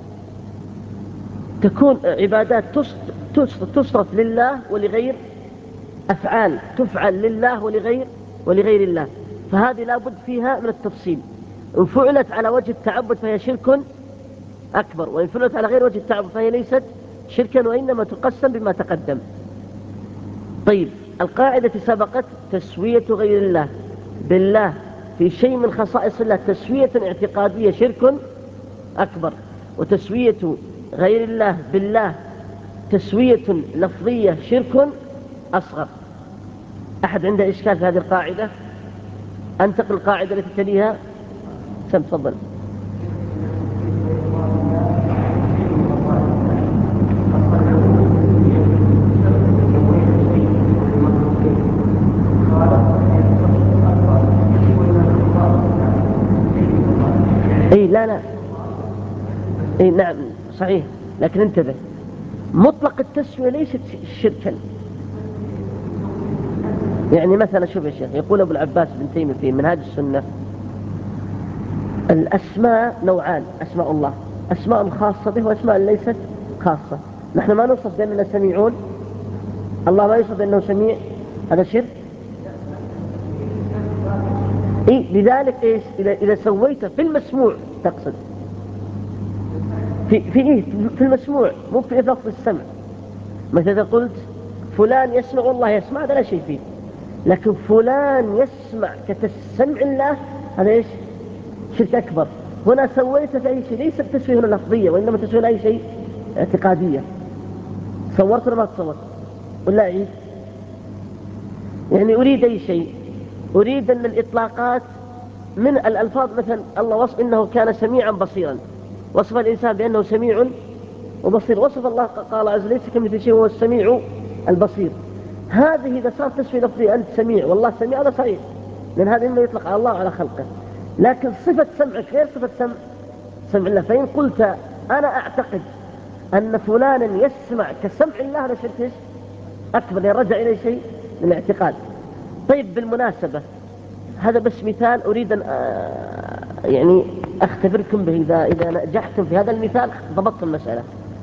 تكون عبادات تصرف لله ولغير، أفعال تفعل لله ولغير ولغير الله، فهذه لا بد فيها من التفصيل. إن فعلت على وجه التعبد فهي شرك أكبر، وإن فعلت على غير وجه التعبد فهي ليست شركا، وإنما تقسم بما تقدم. طيب، القاعدة سبقت تسوية غير الله بالله في شيء من خصائص الله تسوية اعتقادية شرك أكبر، وتسوية غير الله بالله تسوية لفظية شرك أصغر. أحد عنده إشكال في هذه القاعدة؟ أنتقل القاعدة التي تليها. سم تفضل. اي لا لا اي نعم صحيح، لكن انتبه، مطلق التسوية ليست شركا. يعني مثلا شوف يا شيخ، يقول ابو العباس بن تيمية في منهاج السنة: الاسماء نوعان، اسماء الله اسماء خاصة به واسماء ليست خاصة. نحن ما نوصف بأننا سميعون، الله ما يوصف بأنه سميع، هذا شرك. إيه لذلك إيش إذا, إذا سويت في المسموع تقصد في في إيه في المسموع، مو في لفظ السمع. مثل إذا قلت فلان يسمع والله يسمع، هذا لا شيء فيه، لكن فلان يسمع كتسمع الله هذا إيش؟ شرك أكبر. هنا سويت في أي شيء، ليس التسوية هنا لفظية، وإنما تسوية أي شيء اعتقادية. صورت ولا ما تصورت ولا أعيد؟ يعني أريد أي شيء، أريد أن الإطلاقات من الألفاظ، مثلا الله وصف إنه كان سميعا بصيرا، وصف الإنسان بأنه سميع وبصير، وصف الله قال عز ليس كمثله شيء هو السميع البصير. هذه إذا صار تسوي لفظي أنت سميع والله سميع هذا صحيح، لأن هذا إنه يطلق على الله وعلى خلقه، لكن صفة سمعك غير صفة سمع سمع الله. فإن قلت أنا أعتقد أن فلانا يسمع كسمع الله هذا شرك أكبر، لأن رجع إلى شيء من الاعتقاد. طيب بالمناسبة هذا بس مثال أريد أن يعني أختبركم به، إذا إذا نجحتم في هذا المثال ضبطت المسألة.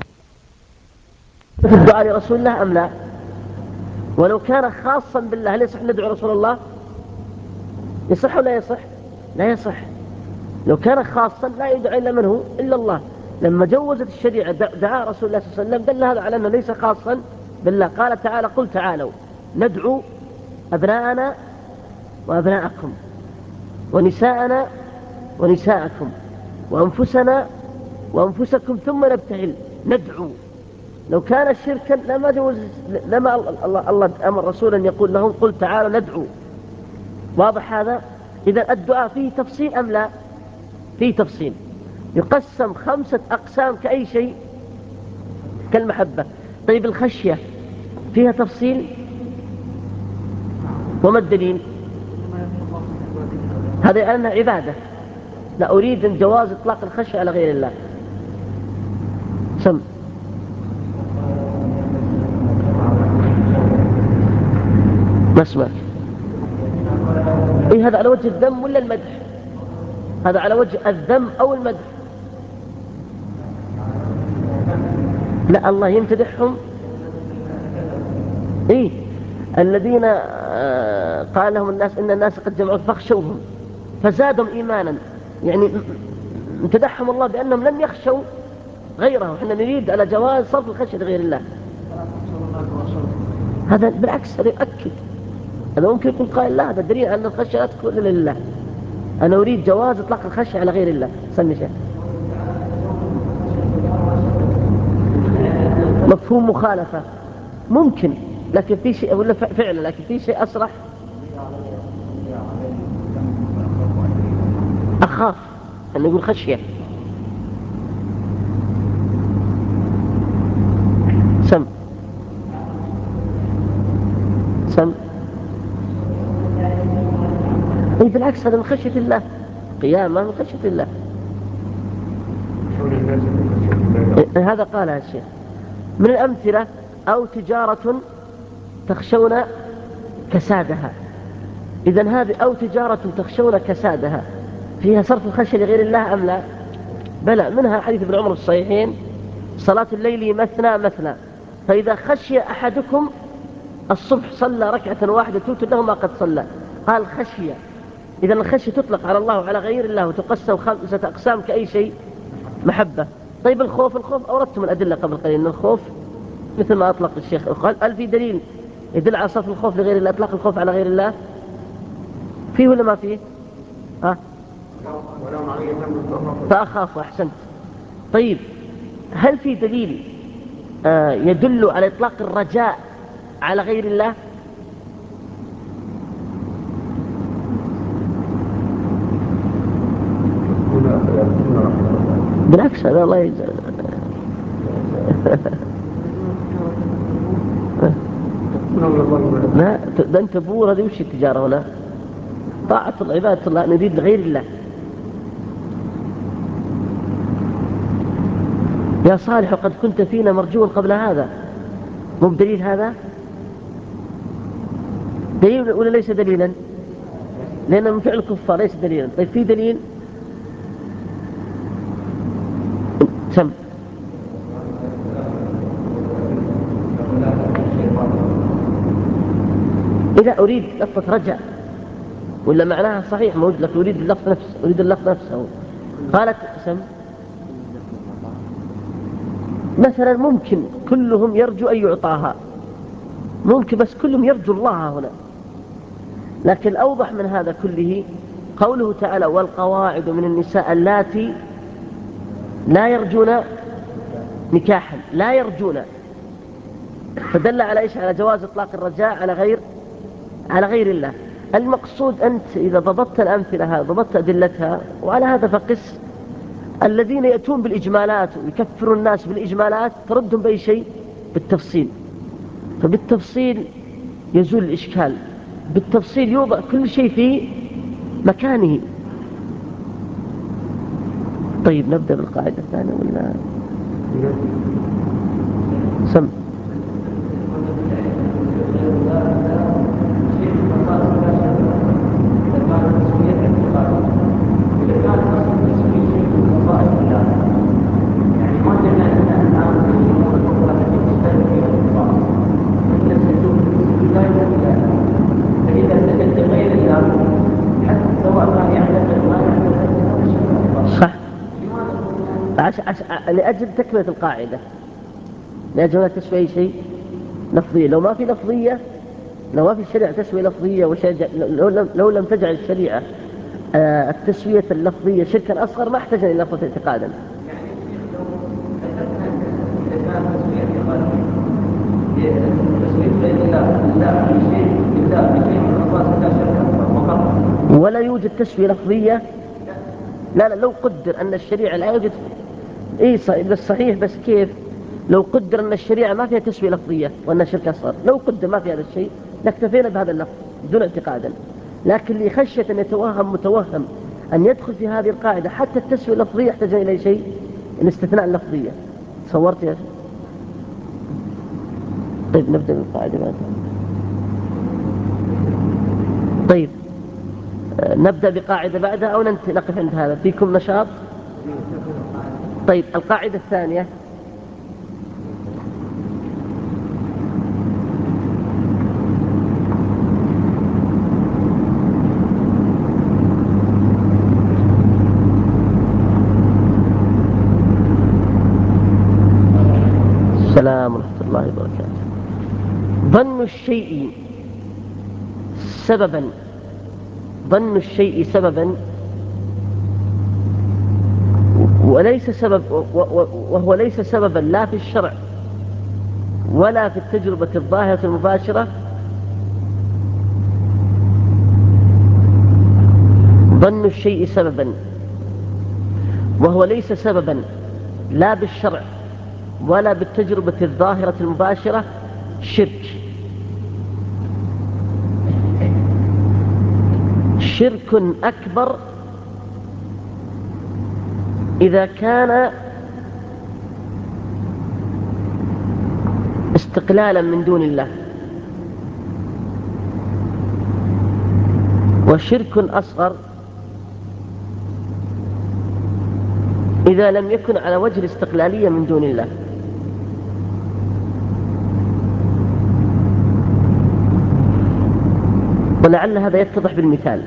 في الدعاء لرسول الله أم لا؟ ولو كان خاصا بالله هل يصح ندعو رسول الله؟ يصح ولا يصح؟ لا يصح. لو كان خاصا لا يدعى إلا من هو إلا الله. لما جوزت الشريعة دعاء رسول الله صلى الله عليه وسلم دل هذا على أنه ليس خاصا بالله. قال تعالى: قل تعالوا ندعو أبناءنا وأبناءكم ونساءنا ونساءكم وأنفسنا وأنفسكم ثم نبتهل. ندعو. لو كان شركا لما جوز، لما الله, الله أمر رسولا يقول لهم قل تعالوا ندعو. واضح هذا؟ إذا الدعاء فيه تفصيل أم لا؟ فيه تفصيل. يقسم خمسة أقسام كأي شيء كالمحبة. طيب الخشية فيها تفصيل، وما الدليل؟ هذا أنها عبادة. لا أريد أن جواز إطلاق الخشية على غير الله. سم ما اسمع. إيه هذا على وجه الذم ولا المدح؟ هذا على وجه الذم أو المدح؟ لا الله يمتدحهم. إيه الذين آه قال لهم الناس إن الناس قد جمعوا فاخشوهم فزادهم إيمانا، يعني امتدحهم الله بأنهم لم يخشوا غيره. احنا نريد على جواز صرف الخشية لغير الله. هذا بالعكس هذا يؤكد، هذا ممكن يكون قائل لا، هذا دليل أن الخشية لا تكون إلا لله. أنا أريد جواز إطلاق الخشية على غير الله. سمي شيء مفهوم مخالفة ممكن، لكن في شيء ولا فعلا، لكن في شيء أصرح. أخاف أن يقول خشية. سم سم أي بالعكس هذا من خشية الله، قيامة من خشية الله. هذا قالها الشيخ. من الأمثلة: أو تجارة تخشون كسادها. إذن هذه أو تجارة تخشون كسادها فيها صرف الخشية لغير الله أم لا؟ بلى منها حديث ابن عمر الصحيحين صلاة الليل مثنى مثنى، فإذا خشي أحدكم الصبح صلى ركعة واحدة توتر له ما قد صلى. قال خشية، إذا الخشية تطلق على الله وعلى غير الله وتقسم خمسة أقسام كأي شيء محبة. طيب الخوف، الخوف أوردتم الأدلة قبل قليل أن الخوف مثل ما أطلق الشيخ. قال هل في دليل يدل على صرف الخوف لغير الله، أطلق الخوف على غير الله؟ فيه ولا ما فيه؟ ها؟ فأخاف. أحسنت. طيب هل في دليل آه يدل على إطلاق الرجاء على غير الله؟ بالعكس هذا الله يجزاك. لا ده انت بور، هذه وش التجارة هنا؟ طاعة العبادة الله، نريد لغير الله. يا صالح قد كنت فينا مرجوا قبل هذا، مو بدليل هذا؟ دليل ولا ليس دليلا؟ لأنه من فعل الكفار ليس دليلا. طيب في دليل؟ سم. إذا أريد لفظة رجع ولا معناها صحيح موجود لك، أريد اللفظ نفسه، أريد اللفظ نفسه. قالت سم. مثلا ممكن كلهم يرجو أن يعطاها، ممكن، بس كلهم يرجو الله هنا. لكن أوضح من هذا كله قوله تعالى والقواعد من النساء اللاتي لا يرجون نكاحا، لا يرجون، فدل على إيش؟ على جواز إطلاق الرجاء على غير على غير الله. المقصود أنت إذا ضبطت الأمثلة ضبطت أدلتها، وعلى هذا فقس الذين يأتون بالإجمالات ويكفرون الناس بالإجمالات تردهم بأي شيء؟ بالتفصيل. فبالتفصيل يزول الإشكال، بالتفصيل يوضع كل شيء في مكانه. طيب نبدأ بالقاعدة الثانية ولا سم؟ صح. عش عش لأجل تكملة القاعدة، لأجل لا تسوي أي شيء لفظية. لو ما في لفظية، لو ما في الشريعة تسوية لفظية وشيء، لو لم, لو لم تجعل الشريعة آه التسوية اللفظية شركا أصغر ما احتاج إلى لفظة اعتقادا. ولا يوجد تسوية لفظية. لا لا لو قدر أن الشريعة لا يوجد إيه بس صحيح، بس كيف؟ لو قدر أن الشريعة ما فيها تسوية لفظية وأنها شركة أصغر، لو قدر ما في هذا الشيء لاكتفينا بهذا اللفظ دون اعتقادا. لكن لخشية أن يتوهم متوهم أن يدخل في هذه القاعدة حتى التسوية اللفظية يحتاج إلى شيء، الاستثناء اللفظية. تصورت يا أخي؟ طيب نبدأ بالقاعدة بعد. طيب نبدأ بقاعدة بعدها أو نقف عند هذا؟ فيكم نشاط؟ طيب القاعدة الثانية السلام ورحمة الله وبركاته. ظن الشيء سببا، ظن الشيء سببا وليس سبب، وهو ليس سببا لا في الشرع ولا في التجربة الظاهرة المباشرة. ظن الشيء سببا وهو ليس سببا لا بالشرع ولا بالتجربة الظاهرة المباشرة شرك. شرك أكبر إذا كان استقلالا من دون الله، وشرك أصغر إذا لم يكن على وجه الاستقلالية من دون الله. ولعل هذا يتضح بالمثال.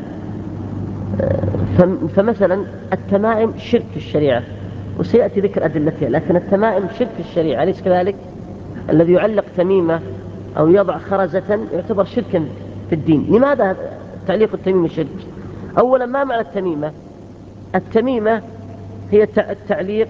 فمثلا التمائم شرك في الشريعة، وسيأتي ذكر أدلتها، لكن التمائم شرك في الشريعة، أليس كذلك؟ الذي يعلق تميمة أو يضع خرزة يعتبر شركا في الدين. لماذا تعليق التميمة شرك؟ أولا، ما معنى التميمة؟ التميمة هي التعليق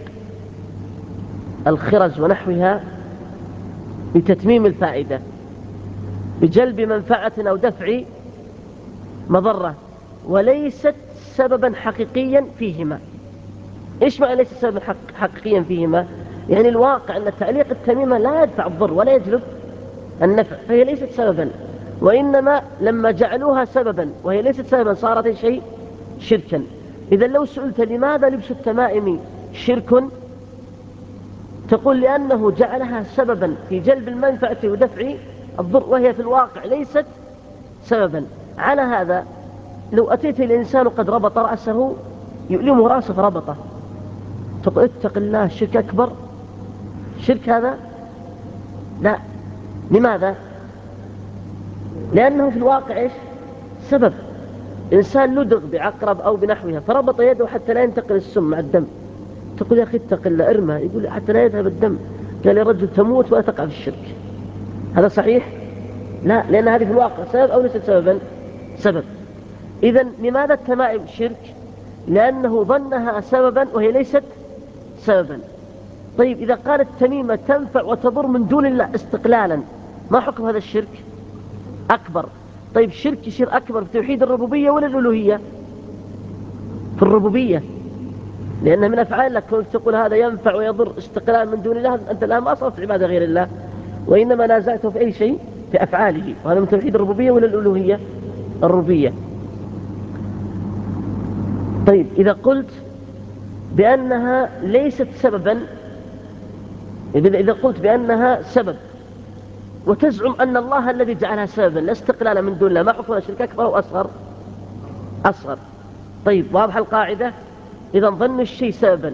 الخرز ونحوها بتتميم الفائدة، بجلب منفعة أو دفع مضرة، وليست سببا حقيقيا فيهما. إيش معنى ليس سببا حقيقيا فيهما؟ يعني الواقع أن تعليق التميمة لا يدفع الضر ولا يجلب النفع، فهي ليست سببا، وإنما لما جعلوها سببا وهي ليست سببا صارت شيء شركا. إذا لو سئلت لماذا لبس التمائم شرك، تقول لأنه جعلها سببا في جلب المنفعة ودفع الضر، وهي في الواقع ليست سببا. على هذا لو أتيت الإنسان قد ربط رأسه يؤلمه رأسه فربطه، تقول اتق الله، شرك أكبر؟ شرك هذا؟ لا. لماذا؟ لأنه في الواقع إيش؟ سبب. إنسان لدغ بعقرب أو بنحوها فربط يده حتى لا ينتقل السم مع الدم، تقول يا أخي اتق الله ارمى، يقول حتى لا يذهب الدم. قال يا رجل تموت ولا تقع في الشرك. هذا صحيح؟ لا، لأن هذه في الواقع سبب أو ليست سببا؟ سبب. إذن لماذا التمائم شرك؟ لأنه ظنها سببا وهي ليست سببا. طيب إذا قالت التميمة تنفع وتضر من دون الله استقلالا، ما حكم هذا الشرك؟ أكبر. طيب شرك يصير أكبر في توحيد الربوبية ولا الألوهية؟ في الربوبية، لأن من أفعال لك كنت تقول هذا ينفع ويضر استقلالا من دون الله، أنت الآن ما أصرفت عبادة غير الله، وإنما نازعته في أي شيء في أفعاله، وهذا من توحيد الربوبية ولا الألوهية؟ الربوبية. طيب إذا قلت بأنها ليست سببا، إذا قلت بأنها سبب وتزعم أن الله الذي جعلها سببا لا استقلالا من دون الله، ما حكم الشرك أكبر أو أصغر؟ أصغر. طيب واضح القاعدة؟ إذا ظن الشيء سببا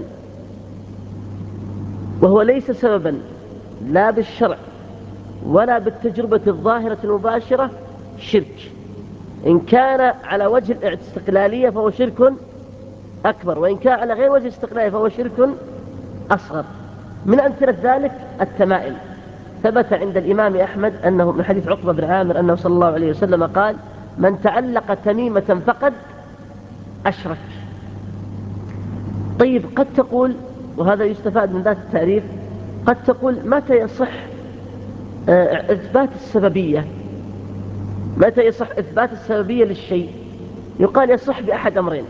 وهو ليس سببا لا بالشرع ولا بالتجربة الظاهرة المباشرة شرك. إن كان على وجه الاستقلالية فهو شرك أكبر، وإن كان على غير وجه الاستقلالية فهو شرك أصغر. من أمثلة ذلك التمائم. ثبت عند الإمام أحمد أنه من حديث عقبة بن عامر أنه صلى الله عليه وسلم قال: من تعلق تميمة فقد أشرك. طيب قد تقول، وهذا يستفاد من ذات التعريف، قد تقول متى يصح إثبات السببية؟ متى يصح إثبات السببية للشيء؟ يقال يصح بأحد أمرين.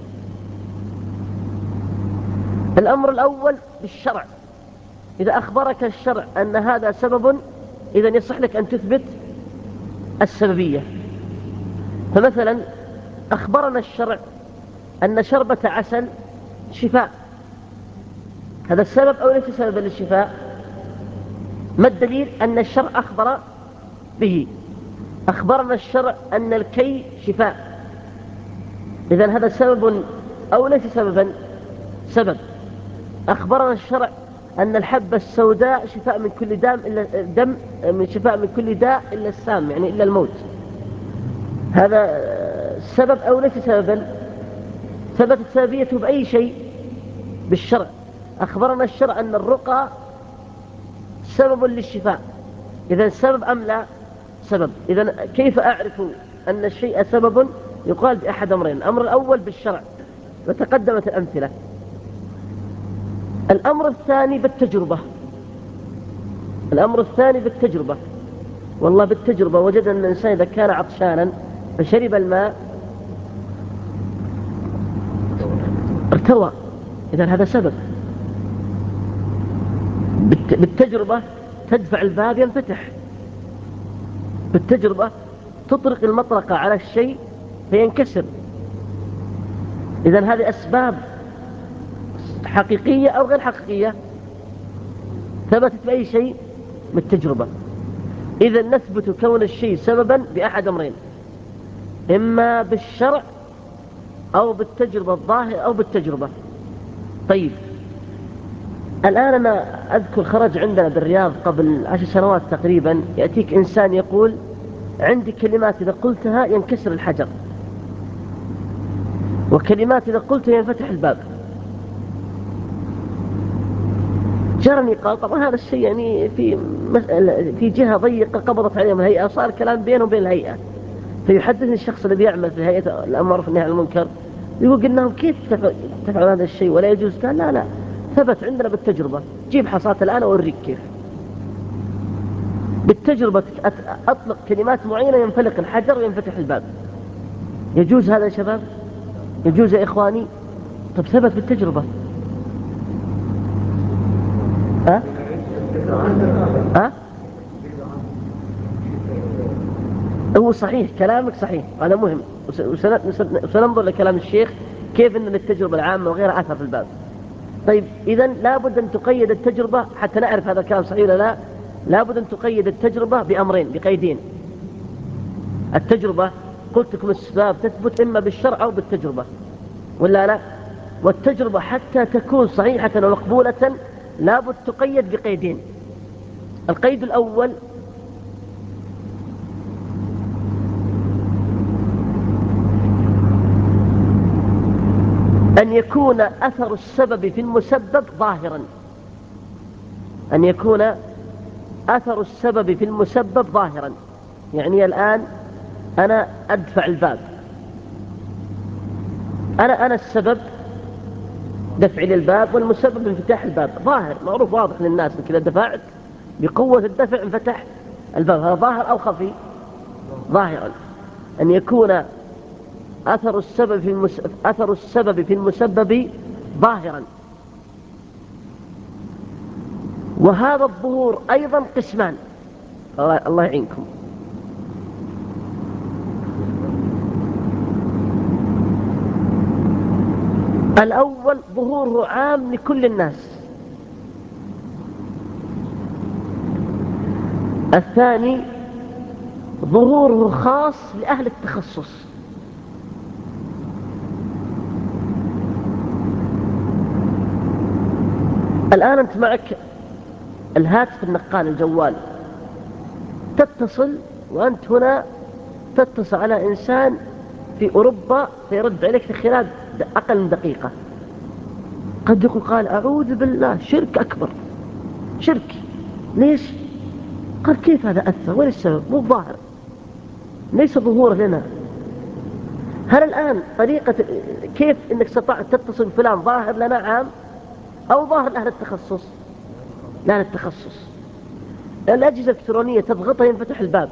الأمر الأول بالشرع، إذا أخبرك الشرع أن هذا سبب إذن يصح لك أن تثبت السببية. فمثلا أخبرنا الشرع أن شربة عسل شفاء، هذا السبب أو ليس سببا للشفاء؟ ما الدليل؟ أن الشرع أخبر به. أخبرنا الشرع أن الكي شفاء، إذن هذا سبب أو ليس سببا؟ سبب. أخبرنا الشرع أن الحبة السوداء شفاء من كل دم إلا دم من شفاء من كل داء إلا السام، يعني إلا الموت، هذا سبب أو ليس سببا؟ ثبتت سببيته بأي شيء؟ بالشرع. أخبرنا الشرع أن الرقى سبب للشفاء، إذا سبب أم لا؟ سبب. إذا كيف أعرف أن الشيء سبب؟ يقال بأحد أمرين. الأمر الأول بالشرع وتقدمت الأمثلة. الأمر الثاني بالتجربة. الأمر الثاني بالتجربة. والله بالتجربة وجد أن الإنسان إذا كان عطشانا فشرب الماء ارتوى، إذا هذا سبب. بالتجربة تدفع الباب ينفتح، بالتجربة تطرق المطرقة على الشيء فينكسر. إذا هذه أسباب حقيقية أو غير حقيقية؟ ثبتت بأي شيء؟ بالتجربة. إذا نثبت كون الشيء سببا بأحد أمرين، إما بالشرع أو بالتجربة الظاهرة أو بالتجربة. طيب الآن أنا أذكر خرج عندنا بالرياض قبل عشر سنوات تقريبا، يأتيك إنسان يقول عندي كلمات إذا قلتها ينكسر الحجر، وكلمات إذا قلتها ينفتح الباب. جرني قال طبعا هذا الشيء يعني في في جهة ضيقة قبضت عليهم الهيئة، وصار كلام بينه وبين الهيئة. فيحدثني الشخص الذي يعمل في هيئة الأمر والنهي عن المنكر، يقول قلناهم كيف تفعل هذا الشيء ولا يجوز؟ قال لا لا، ثبت عندنا بالتجربة، جيب حصاة الآن أوريك كيف. بالتجربة أطلق كلمات معينة ينفلق الحجر وينفتح الباب. يجوز هذا يا شباب؟ يجوز يا إخواني؟ طب ثبت بالتجربة. ها؟ ها؟ هو صحيح كلامك صحيح، هذا مهم، وسننظر لكلام الشيخ كيف أن للتجربة العامة وغيرها أثر في الباب. طيب إذن لابد أن تقيد التجربة حتى نعرف هذا الكلام صحيح ولا لا. لابد أن تقيد التجربة بأمرين، بقيدين. التجربة قلت لكم الأسباب تثبت إما بالشرع أو بالتجربة، ولا لا؟ والتجربة حتى تكون صحيحة ومقبولة لابد تقيد بقيدين. القيد الأول أن يكون أثر السبب في المسبب ظاهرا. أن يكون أثر السبب في المسبب ظاهرا. يعني الآن أنا أدفع الباب، أنا أنا السبب دفع للباب، والمسبب انفتاح الباب ظاهر معروف واضح للناس، كذا دفعت بقوة الدفع انفتح الباب، هذا ظاهر أو خفي؟ ظاهرا. أن يكون أثر السبب في المس... أثر السبب في المسبب ظاهرا. وهذا الظهور أيضا قسمان، الله يعينكم. الأول ظهوره عام لكل الناس، الثاني ظهوره خاص لأهل التخصص. الآن أنت معك الهاتف النقال الجوال، تتصل وأنت هنا تتصل على إنسان في أوروبا فيرد عليك في خلال أقل من دقيقة. قد يقول قال أعوذ بالله، شرك أكبر، شرك. ليش؟ قال كيف هذا أثر؟ وين السبب؟ مو ظاهر، ليس ظهور لنا. هل الآن طريقة كيف إنك استطعت تتصل بفلان ظاهر لنا عام أو ظاهر لأهل التخصص؟ لأهل التخصص. الأجهزة الإلكترونية تضغطها ينفتح الباب،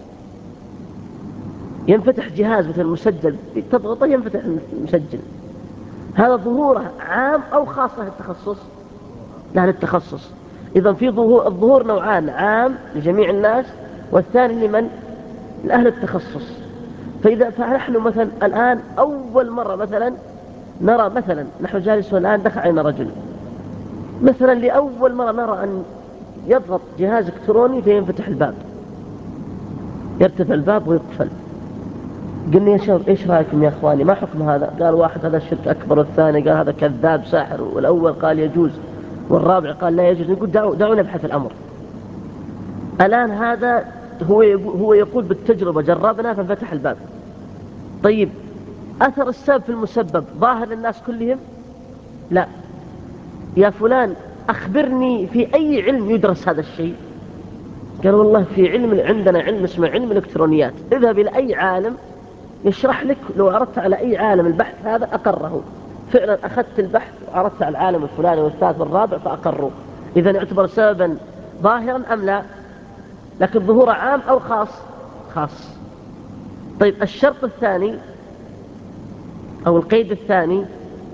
ينفتح جهاز مثل مسجل تضغطه ينفتح المسجل. هذا ظهوره عام أو خاص لأهل التخصص؟ لأهل التخصص. إذا في ظهور، الظهور نوعان، عام لجميع الناس، والثاني لمن؟ لأهل التخصص. فإذا فنحن مثلا الآن أول مرة مثلا نرى، مثلا نحن جالسون الآن دخل علينا رجل، مثلا لأول مرة نرى أن يضغط جهاز إلكتروني فينفتح الباب، يرتفع الباب ويقفل. قلنا يا شباب إيش رأيكم يا أخواني، ما حكم هذا؟ قال واحد هذا شرك أكبر، والثاني قال هذا كذاب ساحر، والأول قال يجوز، والرابع قال لا يجوز. نقول دعوا دعوا نبحث الأمر. الآن هذا هو هو يقول بالتجربة جربنا فانفتح الباب. طيب أثر السبب في المسبب ظاهر للناس كلهم؟ لا. يا فلان أخبرني في أي علم يدرس هذا الشيء؟ قال والله في علم عندنا علم اسمه علم الإلكترونيات، اذهب إلى أي عالم يشرح لك، لو عرضت على أي عالم البحث هذا أقره. فعلا أخذت البحث وعرضت على العالم الفلاني والثالث والرابع فأقروا. إذا يعتبر سببا ظاهرا أم لا؟ لكن ظهور عام أو خاص؟ خاص. طيب الشرط الثاني أو القيد الثاني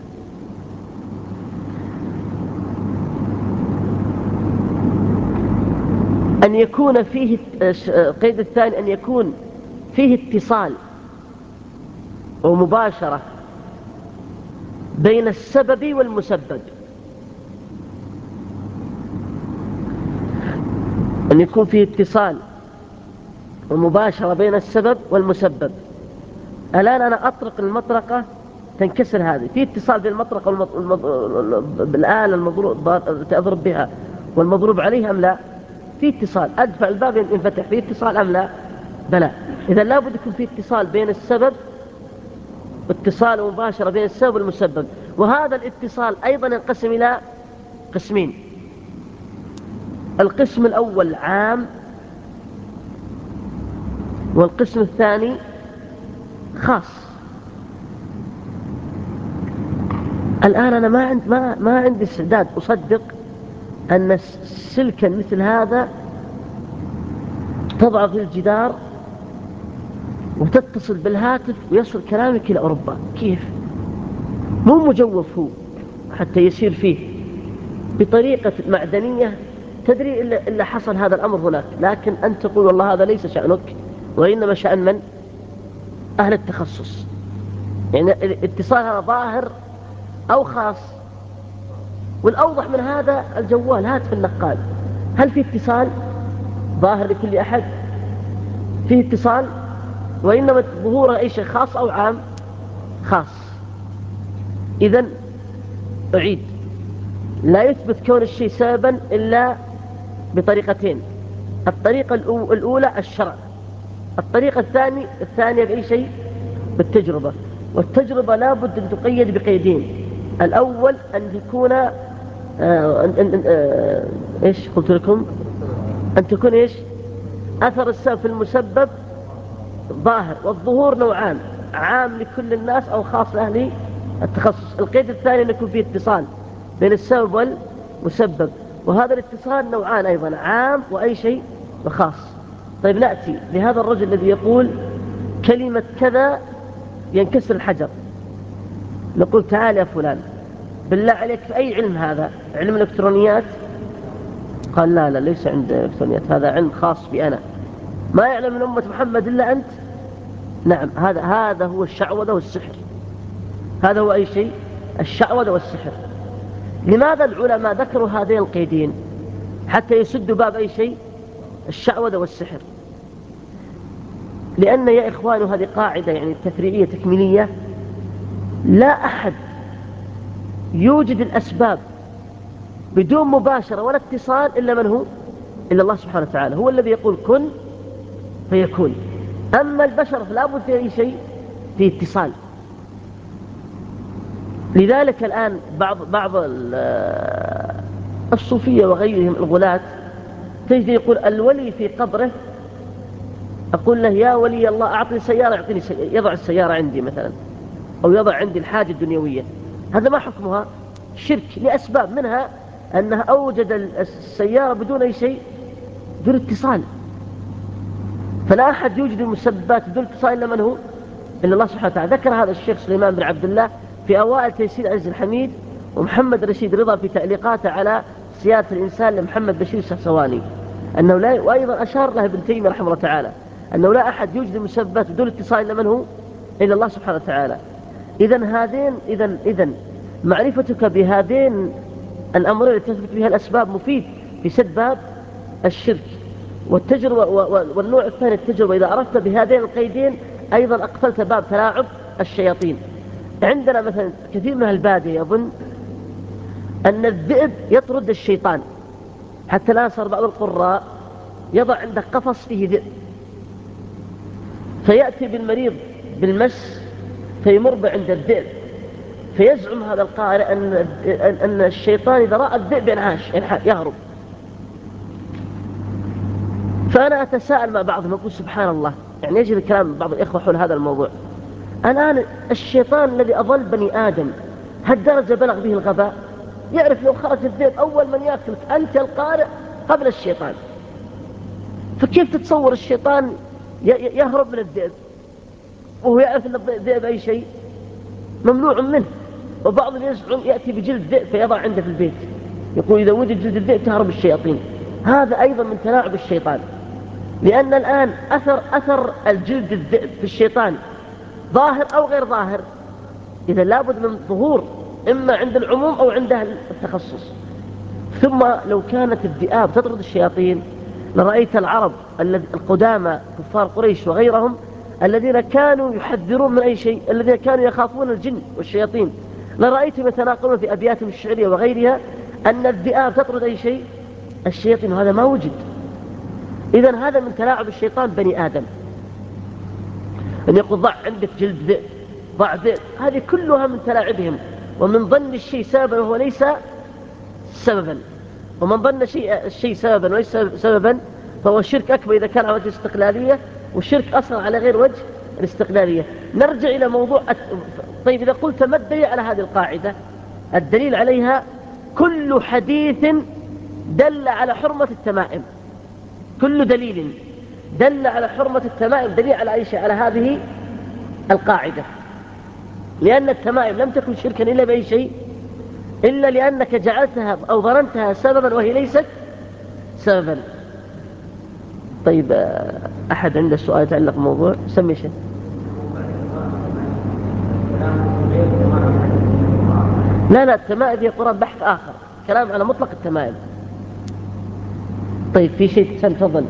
أن يكون فيه، القيد الثاني أن يكون فيه اتصال ومباشرة بين السبب والمسبب. أن يكون فيه اتصال ومباشرة بين السبب والمسبب. الآن أنا أطرق المطرقة تنكسر هذه. في اتصال بين المطرقة والمض... بالآلة المضروب التي أضرب بها والمضروب عليه أم لا؟ في اتصال. أدفع الباب ينفتح، في اتصال أم لا؟ بلى. إذا لابد يكون في اتصال بين السبب، اتصال مباشرة بين السبب والمسبب. وهذا الاتصال أيضا ينقسم إلى قسمين. القسم الأول عام، والقسم الثاني خاص. الآن أنا ما عند ما ما عندي استعداد أصدق أن سلكا مثل هذا تضع في الجدار وتتصل بالهاتف ويصل كلامك إلى أوروبا. كيف؟ مو مجوف هو حتى يسير فيه بطريقة معدنية تدري إلا, إلا حصل هذا الأمر هناك. لكن أنت تقول والله هذا ليس شأنك، وإنما شأن من؟ أهل التخصص. يعني الاتصال هذا ظاهر أو خاص. والأوضح من هذا الجوال، هاتف النقال، هل في اتصال ظاهر لكل أحد؟ فيه اتصال، وإنما ظهور أي شيء خاص أو عام؟ خاص. إذن أعيد، لا يثبت كون الشيء سببا إلا بطريقتين. الطريقة الأولى الشرع، الطريقة الثانية الثانية بأي شيء؟ بالتجربة. والتجربة لا بد أن تقيد بقيدين. الأول أن يكون آه أن أن آه إيش قلت لكم؟ أن تكون إيش؟ أثر السبب في المسبب ظاهر. والظهور نوعان، عام لكل الناس أو خاص لأهل التخصص. القيد الثاني أن يكون فيه اتصال بين السبب والمسبب، وهذا الاتصال نوعان أيضا، عام وأي شيء وخاص. طيب نأتي لهذا الرجل الذي يقول كلمة كذا ينكسر الحجر. نقول تعال يا فلان بالله عليك في أي علم هذا؟ علم الإلكترونيات؟ قال لا لا ليس عند الإلكترونيات، هذا علم خاص بي أنا، ما يعلم من أمة محمد إلا أنت. نعم، هذا هذا هو الشعوذة والسحر. هذا هو أي شيء؟ الشعوذة والسحر. لماذا العلماء ذكروا هذين القيدين؟ حتى يسدوا باب أي شيء؟ الشعوذة والسحر. لأن يا إخوان هذه قاعدة يعني تفريعية تكميلية، لا أحد يوجد الأسباب بدون مباشرة ولا اتصال إلا من هو؟ إلا الله سبحانه وتعالى. هو الذي يقول كن فيكون. أما البشر فلا بد في أي شيء؟ في اتصال. لذلك الآن بعض بعض الصوفية وغيرهم الغلاة تجد يقول الولي في قبره أقول له يا ولي الله أعطني سيارة، يعطيني سيارة، يضع السيارة عندي مثلا، أو يضع عندي الحاجة الدنيوية. هذا ما حكمها؟ شرك لأسباب، منها أنها أوجد السيارة بدون أي شيء، بدون اتصال. فلا أحد يوجد المسببات بدون اتصال إلا من هو؟ إلا الله سبحانه وتعالى. ذكر هذا الشيخ سليمان بن عبد الله في أوائل تيسير عز الحميد، ومحمد رشيد رضا في تعليقاته على سيادة الإنسان لمحمد بشير الشهسواني، أنه لا، وأيضا أشار له ابن تيمية رحمه الله تعالى أنه لا أحد يوجد المسببات بدون اتصال إلا من هو؟ إلا الله سبحانه وتعالى. إذن هذين إذن إذن معرفتك بهذين الأمرين التي تثبت بها الأسباب مفيد في سد باب الشرك والتجربة. والنوع الثاني التجربة، إذا عرفت بهذين القيدين أيضا أقفلت باب تلاعب الشياطين. عندنا مثلا كثير من البادية يظن أن الذئب يطرد الشيطان، حتى لا صار بعض القراء يضع عنده قفص فيه ذئب، فيأتي بالمريض بالمس فيمر عند الذئب، فيزعم هذا القارئ أن أن الشيطان إذا رأى الذئب ينعاش يهرب. فأنا أتساءل مع بعضهم أقول سبحان الله، يعني يجري الكلام بعض الإخوة حول هذا الموضوع. الآن الشيطان الذي أضل بني آدم هالدرجة بلغ به الغباء، يعرف لو خرج الذئب أول من يأكلك أنت القارئ قبل الشيطان. فكيف تتصور الشيطان يهرب من الذئب وهو يعرف أن الذئب أي شيء ممنوع منه؟ وبعضهم يزعم يأتي بجلد ذئب فيضع عنده في البيت، يقول إذا وجد جلد الذئب تهرب الشياطين. هذا أيضا من تلاعب الشيطان، لأن الآن أثر أثر الجلد الذئب في الشيطان ظاهر أو غير ظاهر. إذا لابد من ظهور إما عند العموم أو عند التخصص. ثم لو كانت الذئاب تطرد الشياطين لرأيت العرب القدامى كفار قريش وغيرهم الذين كانوا يحذرون من أي شيء، الذين كانوا يخافون الجن والشياطين، لرأيتهم يتناقلون في أبياتهم الشعرية وغيرها أن الذئاب تطرد أي شيء الشياطين، وهذا ما وجد. إذن هذا من تلاعب الشيطان بني آدم، أن يقول ضع عندك جلد ذئب، ضع ذئب، هذه كلها من تلاعبهم، ومن ظن الشيء سببا وهو ليس سببا، ومن ظن شيء الشيء سببا وليس سببا فهو الشرك أكبر إذا كان على وجه الاستقلالية، والشرك أصغر على غير وجه الاستقلالية. نرجع إلى موضوع. طيب إذا قلت ما الدليل على هذه القاعدة؟ الدليل عليها كل حديث دل على حرمة التمائم، كل دليل دل على حرمة التمائم دليل على أي شيء؟ على هذه القاعدة، لأن التمائم لم تكن شركا إلا بأي شيء؟ إلا لأنك جعلتها أو ظننتها سببا وهي ليست سببا. طيب أحد عنده سؤال يتعلق بالموضوع سمي شيء. لا لا، التمائم في القرآن بحث آخر، كلام على مطلق التمائم. طيب في شيء تسأل؟ تفضل.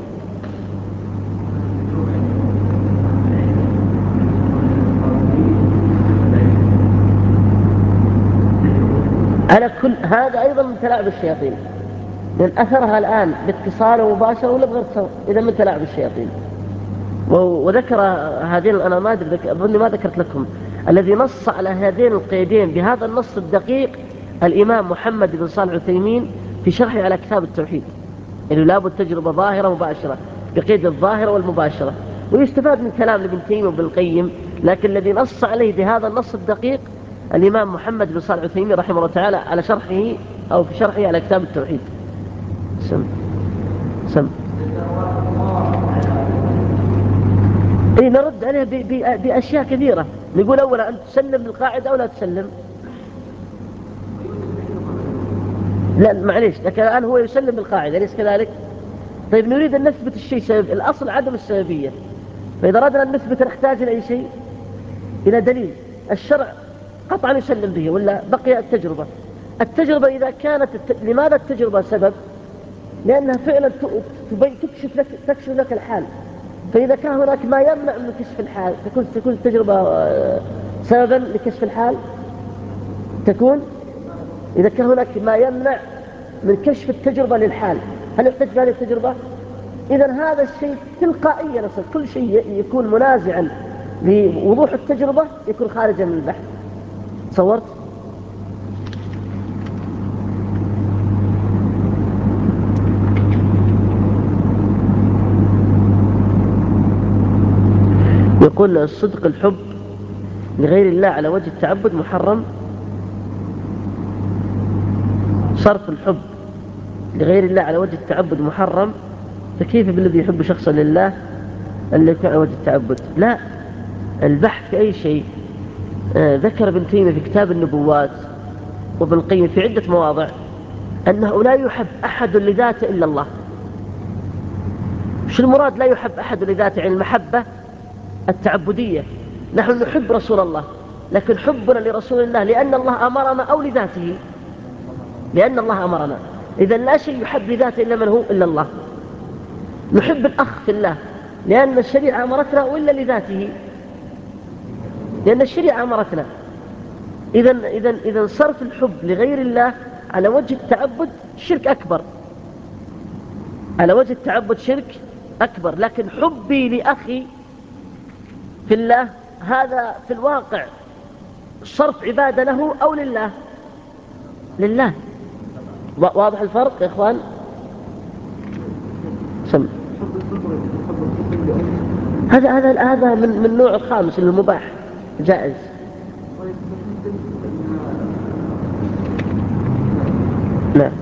على كل هذا أيضا من تلاعب الشياطين، من أثرها الآن باتصال مباشر ولا بغير اتصال، إذا من تلاعب الشياطين. وذكر هذين، أنا ما أدري أظني ما ذكرت لكم، الذي نص على هذين القيدين بهذا النص الدقيق الإمام محمد بن صالح العثيمين في شرحه على كتاب التوحيد، إنه لابد تجربة ظاهرة مباشرة بقيد الظاهرة والمباشرة. ويستفاد من كلام ابن تيمية وابن القيم، لكن الذي نص عليه بهذا النص الدقيق الإمام محمد بن صالح العثيمين رحمه الله تعالى على شرحه أو في شرحه على كتاب التوحيد. سم سم إيه، نرد عليه بأشياء كثيرة. نقول أولا أن تسلم للقاعدة أو لا تسلم. لا معليش، لكن الآن هو يسلم بالقاعدة أليس كذلك؟ طيب نريد أن نثبت الشيء سبب، الأصل عدم السببية، فإذا أردنا أن نثبت نحتاج إلى أي شيء؟ إلى دليل. الشرع قطعا يسلم به، ولا بقي التجربة. التجربة إذا كانت الت... لماذا التجربة سبب؟ لأنها فعلا تكشف لك, تكشف لك الحال، فإذا كان هناك ما يمنع من كشف الحال تكون تكون التجربة سببا لكشف الحال. تكون إذا كان هناك ما يمنع من كشف التجربة للحال، هل يحتاج بهذه التجربة؟ إذن هذا الشيء تلقائيا نصل، كل شيء يكون منازعا لوضوح التجربة يكون خارجا من البحث. تصورت؟ يقول الصدق الحب لغير الله على وجه التعبد محرم. صرف الحب لغير الله على وجه التعبد محرم، فكيف بالذي يحب شخصا لله اللي يكون على وجه التعبد؟ لا، البحث في أي شيء. آه ذكر ابن تيمية في كتاب النبوات وابن القيم في عدة مواضع أنه لا يحب أحد لذاته إلا الله. شو المراد لا يحب أحد لذاته؟ عن المحبة التعبدية. نحن نحب رسول الله، لكن حبنا لرسول الله لأن الله أمرنا أو لذاته؟ لأن الله أمرنا. إذن لا شيء يحب لذاته إلا من هو إلا الله. نحب الأخ في الله لأن الشريعة أمرتنا، وإلا لذاته لأن الشريعة أمرتنا. إذن, إذن, إذن صرف الحب لغير الله على وجه التعبد شرك أكبر، على وجه التعبد شرك أكبر. لكن حبي لأخي في الله هذا في الواقع صرف عبادة له أو لله؟ لله. واضح الفرق يا إخوان؟ سم. هذا هذا هذا من من النوع الخامس المباح جائز. لا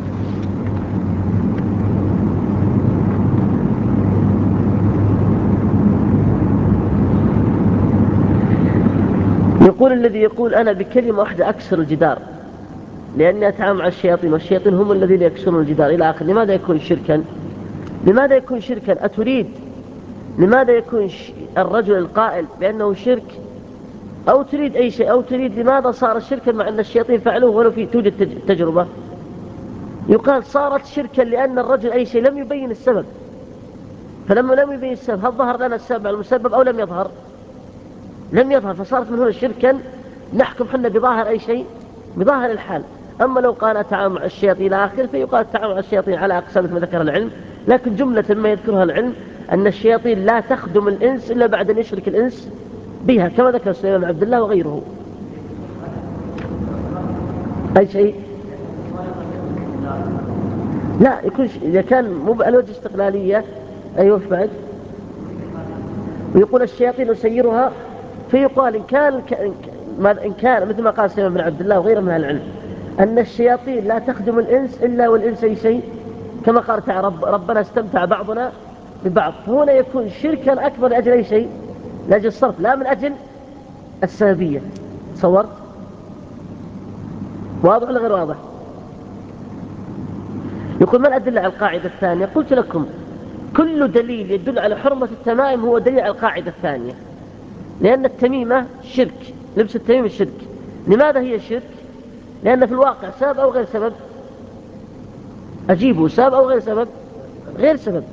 يقول الذي يقول أنا بكلمة واحدة أكسر الجدار لأني أتعامل مع الشياطين، والشياطين هم الذين يكسرون الجدار إلى آخر، لماذا يكون شركا؟ لماذا يكون شركا؟ أتريد لماذا يكون الرجل القائل بأنه شرك، أو تريد أي شيء، أو تريد لماذا صار شركا مع أن الشياطين فعلوه ولو في توجد تجربة؟ يقال صارت شركا لأن الرجل أي شيء لم يبين السبب، فلما لم يبين السبب هل ظهر لنا السبب على المسبب أو لم يظهر؟ لم يظهر، فصارت من هنا شركا نحكم حنا بظاهر أي شيء، بظاهر الحال. أما لو قال التعامل مع الشياطين إلى آخر فيقال التعامل مع الشياطين على أقسام ما ذكر العلم، لكن جملة ما يذكرها العلم أن الشياطين لا تخدم الإنس إلا بعد أن يشرك الإنس بها، كما ذكر سليمان بن عبد الله وغيره. أي شيء لا يكون إذا كان مو على وجه استقلالية. أيوه بعد ويقول الشياطين نسيرها، فيقال إن كان إن كان مثل ما قال سليمان بن عبد الله وغيره من العلم أن الشياطين لا تخدم الإنس إلا والإنس أي شيء، كما قال تعالى رب ربنا استمتع بعضنا ببعض، فهنا يكون شركا أكبر لأجل أي شيء؟ لأجل الصرف لا من أجل السببية. تصورت؟ واضح ولا غير واضح؟ يقول ما الأدلة على القاعدة الثانية؟ قلت لكم كل دليل يدل على حرمة التمائم هو دليل على القاعدة الثانية، لأن التميمة شرك، لبس التميم الشرك. لماذا هي شرك؟ لأن في الواقع سبب أو غير سبب؟ أجيبه سبب أو غير سبب؟ غير سبب.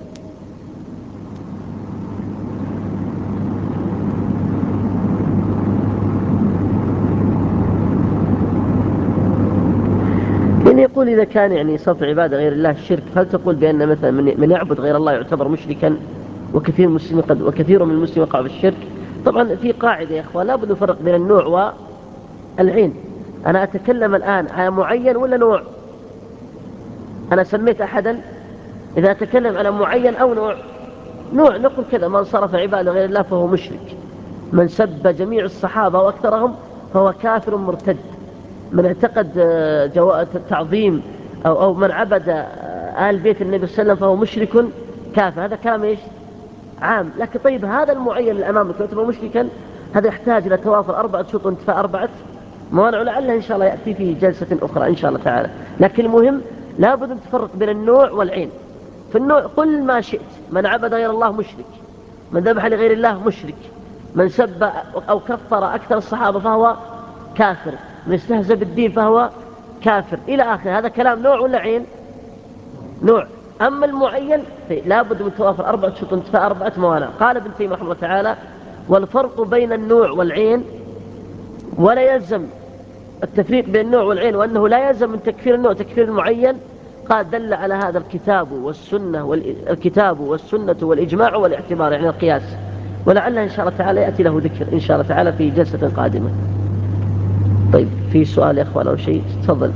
يعني يقول إذا كان يعني صرف عبادة غير الله الشرك، هل تقول بأن مثلا من يعبد غير الله يعتبر مشركا وكثير من المسلمين قد وكثير من المسلمين وقعوا في الشرك؟ طبعا في قاعدة يا أخوان لابد نفرق بين النوع والعين. أنا أتكلم الآن على معين ولا نوع؟ أنا سميت أحدا إذا أتكلم على معين أو نوع. نوع نقول كذا من صرف عبادة غير الله فهو مشرك، من سب جميع الصحابة وأكثرهم فهو كافر مرتد، من اعتقد التعظيم أو, أو من عبد آل بيت النبي صلى الله عليه وسلم فهو مشرك كافر. هذا كلام إيش؟ عام. لكن طيب هذا المعين اللي أمامك يعتبر مشركا، هذا يحتاج إلى توافر أربعة شروط وانتفاء أربعة موانع، لعله إن شاء الله يأتي في جلسة أخرى إن شاء الله تعالى. لكن المهم لابد أن تفرق بين النوع والعين. في النوع قل ما شئت، من عبد غير الله مشرك، من ذبح لغير الله مشرك، من سب أو كفر أكثر الصحابة فهو كافر، من استهزأ بالدين فهو كافر إلى آخر. هذا كلام نوع ولا عين؟ نوع. أما المعين لابد من توافر أربعة شروط انتفاء أربعة موانع. قال ابن تيمية رحمه الله تعالى والفرق بين النوع والعين، ولا يلزم التفريق بين النوع والعين، وأنه لا يلزم من تكفير النوع تكفير المعين. قال دل على هذا الكتاب والسنة والكتاب والسنة والإجماع والاعتبار، يعني القياس، ولعله إن شاء الله تعالى يأتي له ذكر إن شاء الله تعالى في جلسة قادمة. طيب في سؤال يا أخوان أو شيء؟ تفضل.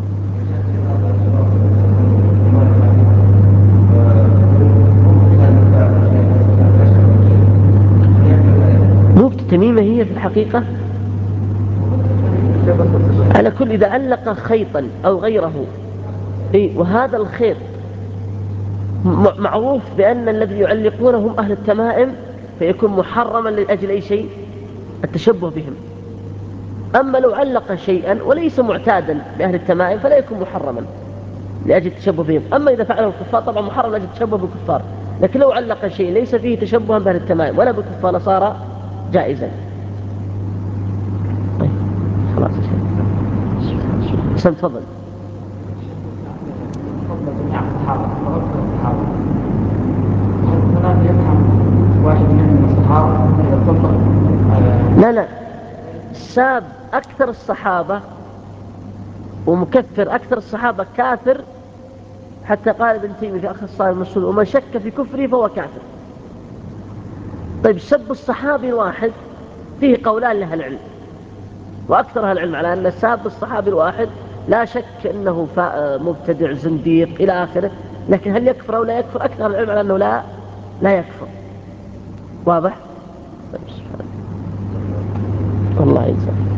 نقطة تميمة هي في الحقيقة على كل إذا علق خيطا أو غيره، إيه وهذا الخيط معروف بأن الذي يعلقونه هم أهل التمائم، فيكون محرما لأجل أي شيء؟ التشبه بهم. أما لو علق شيئا وليس معتادا بأهل التمائم فلا يكون محرما لأجل التشبه بهم. أما إذا فعله الكفار طبعا محرم لأجل التشبه بالكفار، لكن لو علق شيء ليس فيه تشبها بأهل التمائم ولا بالكفار صار جائزا. طيب خلاص سم تفضل. لا لا ساب أكثر الصحابة ومكفر أكثر الصحابة كافر، حتى قال ابن تيمية في أخ الصائم المسعود ومن شك في كفره فهو كافر. طيب سب الصحابي الواحد فيه قولان لها العلم، وأكثر أهل العلم على أن ساب الصحابي الواحد لا شك أنه مبتدع زنديق إلى آخره، لكن هل يكفر أو لا يكفر؟ أكثر العلم على أنه لا لا يكفر. واضح؟ طيب الله يجزاك.